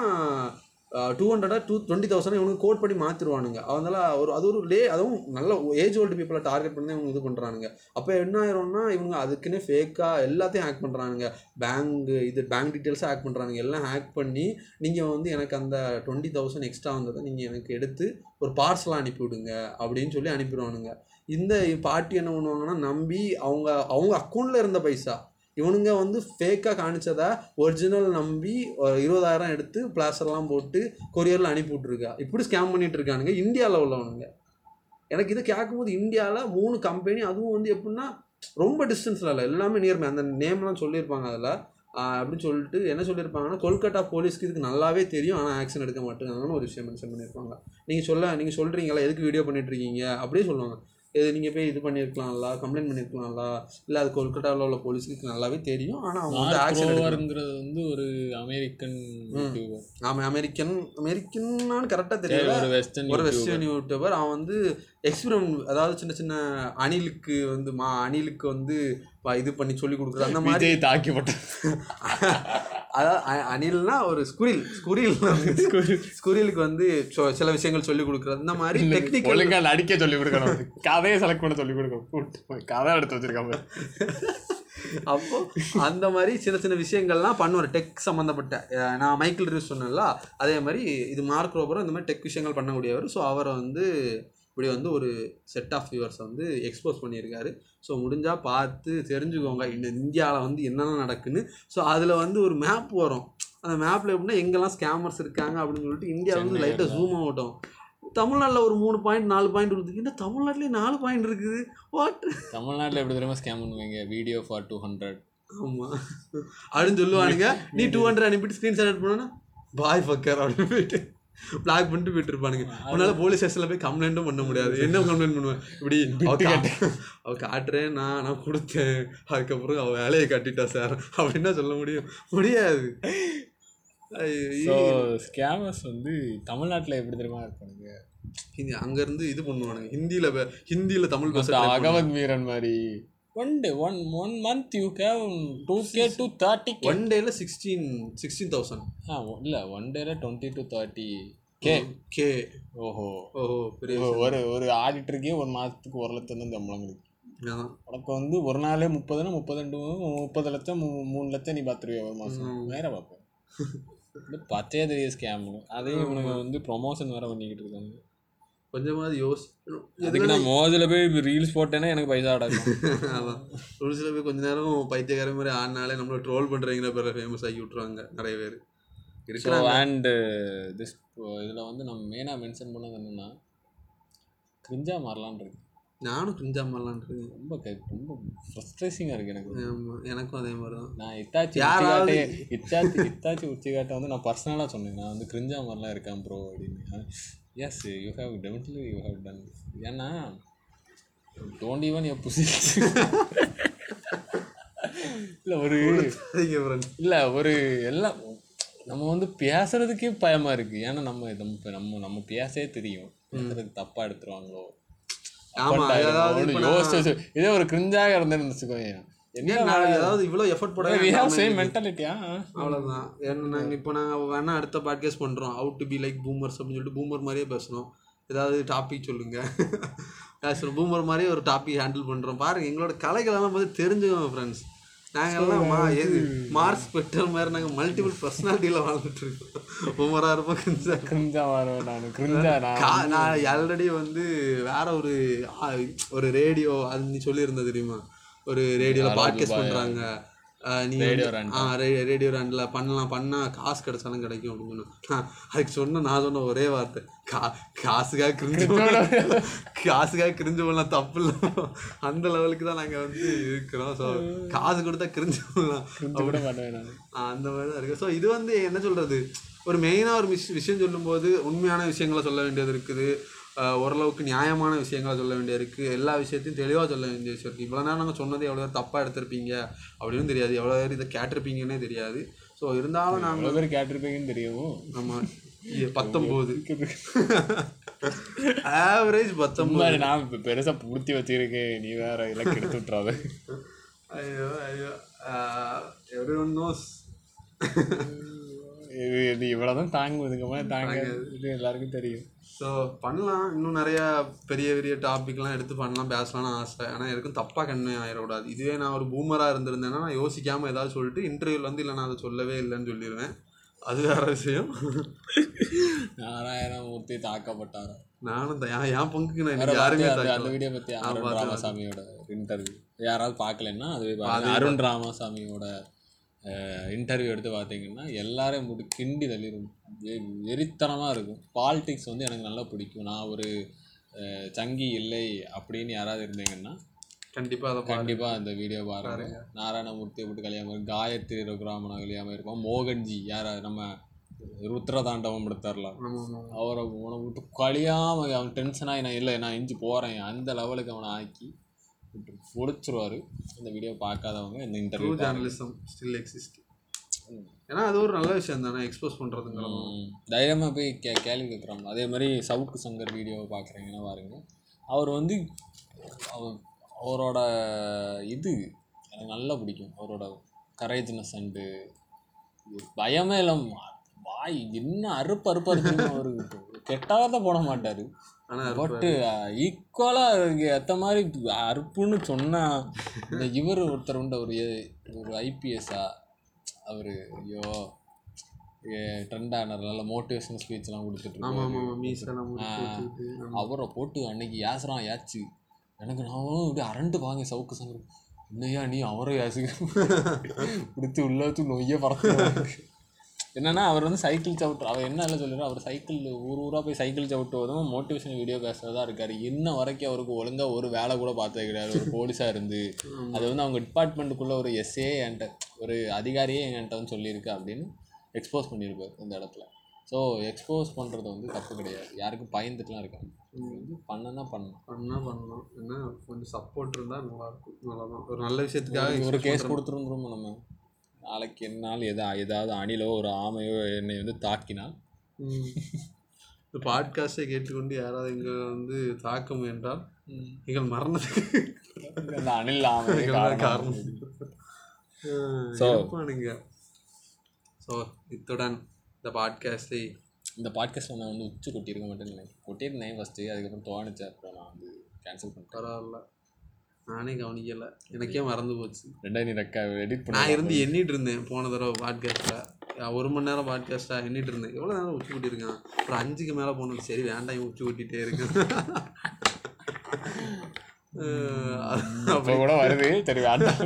Speaker 3: 200 20,000 இவனுக்கு கோட் பண்ணி மாற்றிடுவானுங்க. அதனால அதுவும் நல்ல ஏஜ் ஓல்டு பீப்புளை டார்கெட் பண்ணி இவங்க இது பண்ணுறானுங்க. அப்போ என்ன ஆயிரும்னா, இவங்க அதுக்குன்னே ஃபேக்காக எல்லாத்தையும் ஹேக் பண்ணுறானுங்க. பேங்க் டீட்டெயில்ஸாக ஹேக் பண்ணுறானுங்க. எல்லாம் ஹேக் பண்ணி நீங்கள் வந்து எனக்கு அந்த 20,000 எக்ஸ்ட்ரா வந்ததை நீங்கள் எனக்கு எடுத்து ஒரு பார்சலாக அனுப்பிவிடுங்க அப்படின்னு சொல்லி அனுப்பிடுவானுங்க. இந்த பார்ட்டி என்ன பண்ணுவாங்கன்னா, நம்பி அவங்க அக்கௌண்ட்டில் இருந்த பைசா இவனுங்க வந்து ஃபேக்காக காணிச்சதை ஒரிஜினல் நம்பி 20,000 எடுத்து பிளாஸ்டர்லாம் போட்டு கொரியரில் அனுப்பி விட்ருக்கா. இப்படி ஸ்கேம் பண்ணிகிட்டு இருக்கானுங்க இந்தியாவில் உள்ளவனுங்க. எனக்கு இதை கேட்கும்போது இந்தியாவில் 3 கம்பெனி, அதுவும் வந்து எப்படின்னா ரொம்ப டிஸ்டன்ஸில் இல்லை, எல்லாமே நியர்மை. அந்த நேம்லாம் சொல்லியிருப்பாங்க அதில். அப்படின்னு சொல்லிட்டு என்ன சொல்லியிருப்பாங்கன்னா, கொல்கட்டா போலீஸ்க்கு இதுக்கு நல்லாவே தெரியும், ஆனால் ஆக்ஷன் எடுக்க மாட்டேங்காங்கன்னு ஒரு விஷயம் மென்ஷன் பண்ணியிருப்பாங்க. நீங்கள் சொல்கிறீங்களா, எதுக்கு வீடியோ பண்ணிட்டுருக்கீங்க அப்படியே சொல்லுவாங்க. நீங்கள் போய் இது பண்ணியிருக்கலாம்ல, கம்ப்ளைண்ட் பண்ணியிருக்கலாம்ல, இல்லை அது கொல்கட்டாவில் உள்ள போலீஸுக்கு நல்லாவே தெரியும், ஆனால் அவங்க வந்து ஆக்ஷன் எடுக்கிறது
Speaker 2: வந்து ஒரு அமெரிக்கன்.
Speaker 3: ஆமாம், அமெரிக்கன்னான்னு கரெக்டாக தெரியல, ஒரு வெஸ்டர்ன் யூடியூபர். அவன் வந்து எக்ஸ்பெரிமெண்ட், அதாவது சின்ன சின்ன அணிலுக்கு வந்து இது பண்ணி சொல்லி கொடுக்குறது, அந்த மாதிரி
Speaker 2: தாக்கிப்பட்ட
Speaker 3: அதாவது அணில்னா ஒரு ஸ்குரிலுக்கு வந்து சில விஷயங்கள் சொல்லி கொடுக்குறது, இந்த மாதிரி டெக்னிக்கல்
Speaker 2: அடிக்க சொல்லி கொடுக்கணும், கதையை செலக்ட் பண்ண சொல்லி கொடுக்கணும், கதை எடுத்து வச்சிருக்காங்க.
Speaker 3: அப்போ அந்த மாதிரி சின்ன சின்ன விஷயங்கள்லாம் பண்ணுவார், டெக் சம்மந்தப்பட்ட. நான் மைக்கேல் ரிவ்யூஸ் சொன்னேன்ல, அதே மாதிரி இது மார்க் ரோபரும் இந்த மாதிரி டெக் விஷயங்கள் பண்ணக்கூடியவர். ஸோ அவரை வந்து இப்படி வந்து ஒரு செட் ஆஃப் வியூவர்ஸை வந்து எக்ஸ்போஸ் பண்ணியிருக்காரு. ஸோ முடிஞ்சால் பார்த்து தெரிஞ்சுக்கோங்க இந்தியாவில் வந்து என்னென்ன நடக்குன்னு. ஸோ அதில் வந்து ஒரு மேப் வரும், அந்த மேப்பில் எப்படின்னா எங்கெல்லாம் ஸ்கேமர்ஸ் இருக்காங்க அப்படின்னு சொல்லிட்டு இந்தியாவில் வந்து லைட்டாக ஜூம் ஆகட்டும். தமிழ்நாட்டில் ஒரு 3 பாயிண்ட் 4 பாயிண்ட் இருக்குது, இன்னும் தமிழ்நாட்டிலே 4 பாயிண்ட் இருக்குது. வாட்,
Speaker 2: தமிழ்நாட்டில் எப்படி தெரியுமா ஸ்கேம் பண்ணுவாங்க, வீடியோ ஃபார் 200.
Speaker 3: ஆமாம் அப்படின்னு சொல்லுவானுங்க. நீ 200 அனுப்பிட்டு ஸ்க்ரீன்ஷாட் எடுத்து போனோன்னா பாய் ஃபக்கர் அப்படின்னு போயிட்டு பிளாக் பண்ணிட்டு போயிட்டு இருப்பானுங்க. அதனால போலீஸ் ஸ்டேஷனில் போய் கம்ப்ளைண்ட்டும் பண்ண முடியாது. என்ன கம்ப்ளைண்ட் பண்ணுவேன், இப்படி அவ காட்டுறேன், நான் கொடுத்தேன், அதுக்கப்புறம் அவள் வேலையை கட்டிட்டா சார் அப்படின்னா சொல்ல முடியாது.
Speaker 2: ஸ்கேமர்ஸ் வந்து தமிழ்நாட்டில் எப்படி தெரியுமா இருப்பானுங்க,
Speaker 3: அங்கேருந்து இது பண்ணுவானுங்க, ஹிந்தியில் தமிழ் பேச
Speaker 2: அகமத் மீரன் மாதிரி One day, one month you have 2K to 30K.
Speaker 3: One டேல 16,000.
Speaker 2: இல்லை, ஒன் டேல 20 to 30K.
Speaker 3: கே.
Speaker 2: ஓஹோ,
Speaker 3: பெரிய
Speaker 2: ஒரு ஆடிட்டருக்கே ஒரு மாதத்துக்கு 1 லட்சம் தான் சம்பளம் கிடைக்கும். உனக்கு வந்து ஒரு நாளே 30 30 லட்சம் 3 லட்சம் நீ பார்த்துருவியா ஒரு மாதம்? வேற பார்ப்பேன். பச்சையே தெரிய ஸ்கேம். அதையும் இவனுங்க வந்து ப்ரொமோஷன் வேற பண்ணிக்கிட்டு இருக்காங்க.
Speaker 3: கொஞ்சமாவது
Speaker 2: அதுக்கு நான் மோதில் போய் ரீல்ஸ் போட்டேன்னா எனக்கு பைசா அடக்கும்.
Speaker 3: ஆமாம், ரூல்ஸில் போய் கொஞ்ச நேரம் பைத்தியக்கார மாதிரி ஆனாலே நம்மளை ட்ரோல் பண்ணுறீங்கிற பேர் ஃபேமஸ் ஆகி விட்ருவாங்க நிறைய பேர் இருக்கிறாங்க.
Speaker 2: அண்டு திஸ் இதில் வந்து நம்ம மெயினாக மென்ஷன் பண்ணது என்னென்னா, கிரிஞ்சா மாறலான் இருக்கு.
Speaker 3: நானும் கிரிஞ்சா மாறலான் இருக்கு.
Speaker 2: ரொம்ப ஃப்ரஸ்ட்ரேசிங்காக இருக்குது எனக்கு.
Speaker 3: ஆமாம், எனக்கும் அதே மாதிரி தான்.
Speaker 2: நான் இத்தாச்சி உச்சிகாட்டை வந்து நான் பர்சனலாக சொன்னேன். நான் வந்து கிரிஞ்சா மாதிரிலாம் இருக்கேன் ப்ரோ அப்படின்னு. Yes, you have definitely you have done. ஏன்னா டோன்ட் ஈவன் எ புசி. இல்லை ஒரு எல்லாம் நம்ம வந்து பேசுறதுக்கே பயமாக இருக்குது. ஏன்னா நம்ம பேசவே தெரியும், பேசுறதுக்கு தப்பாக எடுத்துருவாங்களோ யோசிச்சு. இதே ஒரு கிரிஞ்சாக இருந்தேன்னு வச்சுக்கோங்க,
Speaker 3: ஏதாவது இவ்வளோ எஃபர்ட் போட
Speaker 2: சேம் மென்டாலிட்டியா
Speaker 3: அவ்வளோதான். ஏன்னா நாங்கள் இப்போ நாங்கள் வேணா அடுத்த பாட்காஸ்ட் பண்ணுறோம், how to be like boomers அப்படின்னு சொல்லிட்டு பூமர் மாதிரியே பேசுகிறோம். ஏதாவது டாபிக் சொல்லுங்கள் பேசுகிறோம், பூமர் மாதிரியே ஒரு டாபிக் ஹேண்டில் பண்ணுறோம். பாருங்கள், எங்களோட கலைகளெல்லாம் பார்த்து தெரிஞ்சுக்கோங்க ஃப்ரெண்ட்ஸ். நாங்கள்லாம் மார்க்ஸ் பெற்ற மாதிரி நாங்கள் மல்டிபிள் பர்சனாலிட்டியில் வாழ்ந்துட்டு இருக்கோம். பூமராக இருப்போம், நான் ஆல்ரெடி வந்து வேற ஒரு ரேடியோ அது நீ சொல்லியிருந்த தெரியுமா, ஒரு ரேடியோவில் பாட்காஸ்ட் பண்ணுறாங்க. நீ ரேடியோ ரேண்டில் பண்ணால் காசு கிடைச்சாலும் கிடைக்கும் அப்படின்னு சொன்னேன். அதுக்கு நான் சொன்ன ஒரே வார்த்தை, காசுக்காக கிரிஞ்சு பண்ணலாம், தப்பு இல்லை. அந்த லெவலுக்கு தான் நாங்கள் வந்து இருக்கிறோம். ஸோ காசு கொடுத்தா கிரிஞ்சு பண்ணலாம் அந்த மாதிரி தான் இருக்குது. ஸோ இது வந்து என்ன சொல்கிறது, ஒரு மெயினாக ஒரு விஷயம் சொல்லும்போது உண்மையான விஷயங்களை சொல்ல வேண்டியது இருக்குது, ஓரளவுக்கு நியாயமான விஷயங்களை சொல்ல வேண்டியது இருக்குது, எல்லா விஷயத்தையும் தெளிவாக சொல்ல வேண்டிய விஷயம் இருக்குது. இவ்வளோ நேரம் நாங்கள் சொன்னது எவ்வளோ பேர் தப்பாக எடுத்திருப்பீங்க அப்படின்னு தெரியாது, எவ்வளோ பேர் இதை கேட்டிருப்பீங்கன்னே தெரியாது. ஸோ இருந்தாலும் நாங்கள்
Speaker 2: எவ்வளோ பேர் கேட்டிருப்பீங்கன்னு தெரியும்.
Speaker 3: ஆமாம், 19 ஆவரேஜ் 19.
Speaker 2: நான் இப்போ பெருசாக பூர்த்தி வச்சுருக்கேன், நீ வேற இலக்கு எடுத்து விட்றாத.
Speaker 3: ஐயோ எவ்ரி ஒன் நோஸ்.
Speaker 2: இது இவ்வளோதான் தாங்கும், இதுக்கு மேலே தாங்க, இது எல்லாருக்கும் தெரியும்.
Speaker 3: ஸோ பண்ணலாம், இன்னும் நிறையா பெரிய பெரிய டாபிக்லாம் எடுத்து பண்ணலாம், பேசலாம்னு ஆசை. ஆனால் எனக்கும் தப்பாக கண்ணே ஆயிடக்கூடாது. இதுவே நான் ஒரு பூமராக இருந்திருந்தேன்னா நான் யோசிக்காமல் ஏதாவது சொல்லிட்டு இன்டர்வியூவில் வந்து இல்லை நான் அதை சொல்லவே இல்லைன்னு சொல்லிடுவேன். அது வேறு விஷயம்.
Speaker 2: நாராயணமூர்த்தி தாக்கப்பட்டாரா?
Speaker 3: நானும் என் பங்குக்கு நான் யாருமே
Speaker 2: அந்த வீடியோ பற்றி அருண் ராமசாமியோட இன்டர்வியூ யாராவது பார்க்கலன்னா அது அருண் ராமசாமியோட இன்டர்வியூ எடுத்து பார்த்தீங்கன்னா எல்லாரையும் போட்டு கிண்டி தள்ளிடும், வெறித்தனமாக இருக்கும். பாலிடிக்ஸ் வந்து எனக்கு நல்லா பிடிக்கும், நான் ஒரு சங்கி இல்லை அப்படின்னு யாராவது இருந்தீங்கன்னா கண்டிப்பாக அந்த வீடியோ பாருங்க. நாராயணமூர்த்தியை போட்டு கல்யாணம், காயத்ரி ரகுராமனை கல்யாணம் இருப்போம், மோகன்ஜி யாராவது நம்ம ருத்ரதாண்டவம் எடுத்துடலாம், அவரை உன விட்டு கழியாமல் அவன் டென்ஷனாகி நான் இல்லை நான் இஞ்சி போகிறேன் அந்த லெவலுக்கு அவனை ஆக்கி முடிச்சிருவாரு. இந்த வீடியோ பார்க்காதவங்க இந்த இன்டர்வியூ
Speaker 3: ஜேர்னலிசம் ஸ்டில் எக்ஸிஸ்ட். ஏன்னா அது ஒரு நல்ல விஷயம் தானே, எக்ஸ்போஸ் பண்ணுறதுங்கிற
Speaker 2: தைரியமாக போய் கேள்வி கேட்குறாங்க. அதே மாதிரி சவுக்கு சங்கர் வீடியோவை பார்க்குறீங்கன்னா பாருங்க, அவர் வந்து அவரோட இது எனக்கு நல்லா பிடிக்கும், அவரோட கரேஜ்னஸ் அண்டு பயமே இல்லை, வாய் என்ன அறுப்பாக இருக்குன்னு அவருக்கு கெட்டாத போட மாட்டார். பட்டு ஈக்குவலாக ஏற்ற மாதிரி அறுப்புன்னு சொன்னால் இந்த இவர் ஒருத்தர் உண்டு, ஒரு ஐபிஎஸ்ஸா அவர், ஐயோ ட்ரெண்டானர் நல்ல மோட்டிவேஷன் ஸ்பீச்லாம் கொடுத்துட்ருக்கோம். அவரை போட்டு அன்னைக்கு ஏசுறான் ஏச்சு எனக்கு நான் இப்படி அரண்டு வாங்க சவுக்கு சங்கர், இல்லையா நீ அவரை பிடிச்சி உள்ள வச்சு நொய்ய பறக்க. என்னென்னா அவர் வந்து சைக்கிள் சவுட்டு, அவர் என்ன இல்லை சொல்லிடுறோம், அவர் சைக்கிள் ஊராக போய் சைக்கிள் சவுட்டுவதும் மோட்டிவேஷன் வீடியோ பேசுகிறதா இருக்கார். இன்ன வரைக்கும் அவருக்கு ஒழுங்காக ஒரு வேலை கூட பார்த்தது கிடையாது. ஒரு போலீஸாக இருந்து அது வந்து அவங்க டிபார்ட்மெண்ட்டுக்குள்ளே ஒரு எஸ்ஏ என்கிட்ட ஒரு அதிகாரியே என்கிட்ட வந்து சொல்லியிருக்கு அப்படின்னு எக்ஸ்போஸ் பண்ணியிருப்பார் இந்த இடத்துல. ஸோ எக்ஸ்போஸ் பண்ணுறது வந்து தப்பு கிடையாது, யாருக்கும் பயந்துட்டுலாம் இருக்காங்க, வந்து பண்ணலாம்.
Speaker 3: ஏன்னா கொஞ்சம் சப்போர்ட் இருந்தால் நல்லாயிருக்கும். நல்லாதான் ஒரு நல்ல விஷயத்துக்காக
Speaker 2: ஒரு கேஸ் கொடுத்துருந்துரும். நம்ம நாளைக்கு என்னால் ஏதாவது அணிலோ ஒரு ஆமையோ என்னை வந்து தாக்கினால்
Speaker 3: இந்த பாட்காஸ்ட்டை கேட்டுக்கொண்டு யாராவது இங்கே வந்து தாக்க முயன்றால் எங்கள் மரணத்துக்கு
Speaker 2: அந்த அணில் ஆமை
Speaker 3: காரணம்.
Speaker 2: ஸோ
Speaker 3: ஸோ இத்துடன் இந்த பாட்காஸ்ட்டை
Speaker 2: நான் வந்து உச்சி கொட்டியிருக்க மாட்டேன்னு நினைக்கிறேன். கொட்டியிருந்தேன் ஃபஸ்ட்டு, அதுக்கப்புறம் தோணுச்சு, அப்புறம் நான் வந்து கேன்சல் பண்ணிட்டேன்.
Speaker 3: பரவாயில்ல, நானே கவனிக்கலை, எனக்கே மறந்து போச்சு.
Speaker 2: நீ எடிட் பண்ண
Speaker 3: நான் இருந்து எண்ணிட்டு இருந்தேன் போன தடவை பாட்காஸ்ட்டில் 1 மணி நேரம் பாட்காஸ்ட்டாக எண்ணிட்டு இருந்தேன். எவ்வளோ நேரம் உச்சி கொட்டியிருக்கான், ஒரு 5க்கு மேலே போனது. சரி வேண்டாம், இவன் உச்சி கொட்டிகிட்டே இருக்கேன்.
Speaker 2: அப்போ கூட வருது, சரி வேண்டாம்.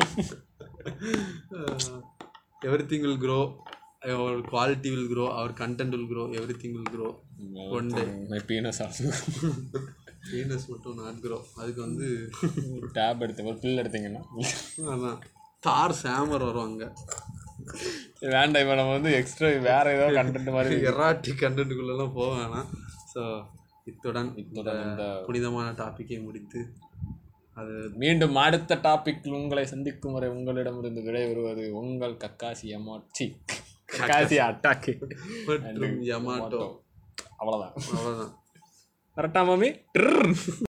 Speaker 3: everything will grow, our quality will grow, our content will grow, everything will grow. One day
Speaker 2: my penis also
Speaker 3: மட்டும் not grow. அதுக்கு வந்து
Speaker 2: டேப் எடுத்து ஒரு பில் எடுத்தீங்கன்னா
Speaker 3: அதான் தார் சாமர் வரும் அங்கே.
Speaker 2: வேண்டாம், இப்போ நம்ம வந்து எக்ஸ்ட்ரா வேறு ஏதோ கண்டென்ட் மாதிரி
Speaker 3: எராட்டிக் கண்டென்ட்டுக்குள்ளெல்லாம் போக வேணாம். ஸோ இத்துடன் இந்த புனிதமான டாப்பிக்கை முடித்து அது
Speaker 2: மீண்டும் அடுத்த டாபிக் உங்களை சந்திக்கும் வரை உங்களிடமிருந்து விடைபெறுவது உங்கள் கக்காசி யமாட்டோ கக்காசி அட்டாக்கு
Speaker 3: மற்றும் யமாட்டோ.
Speaker 2: அவ்வளோதான்.
Speaker 3: அவ்வளோதான்.
Speaker 2: கரெக்டா மாமி?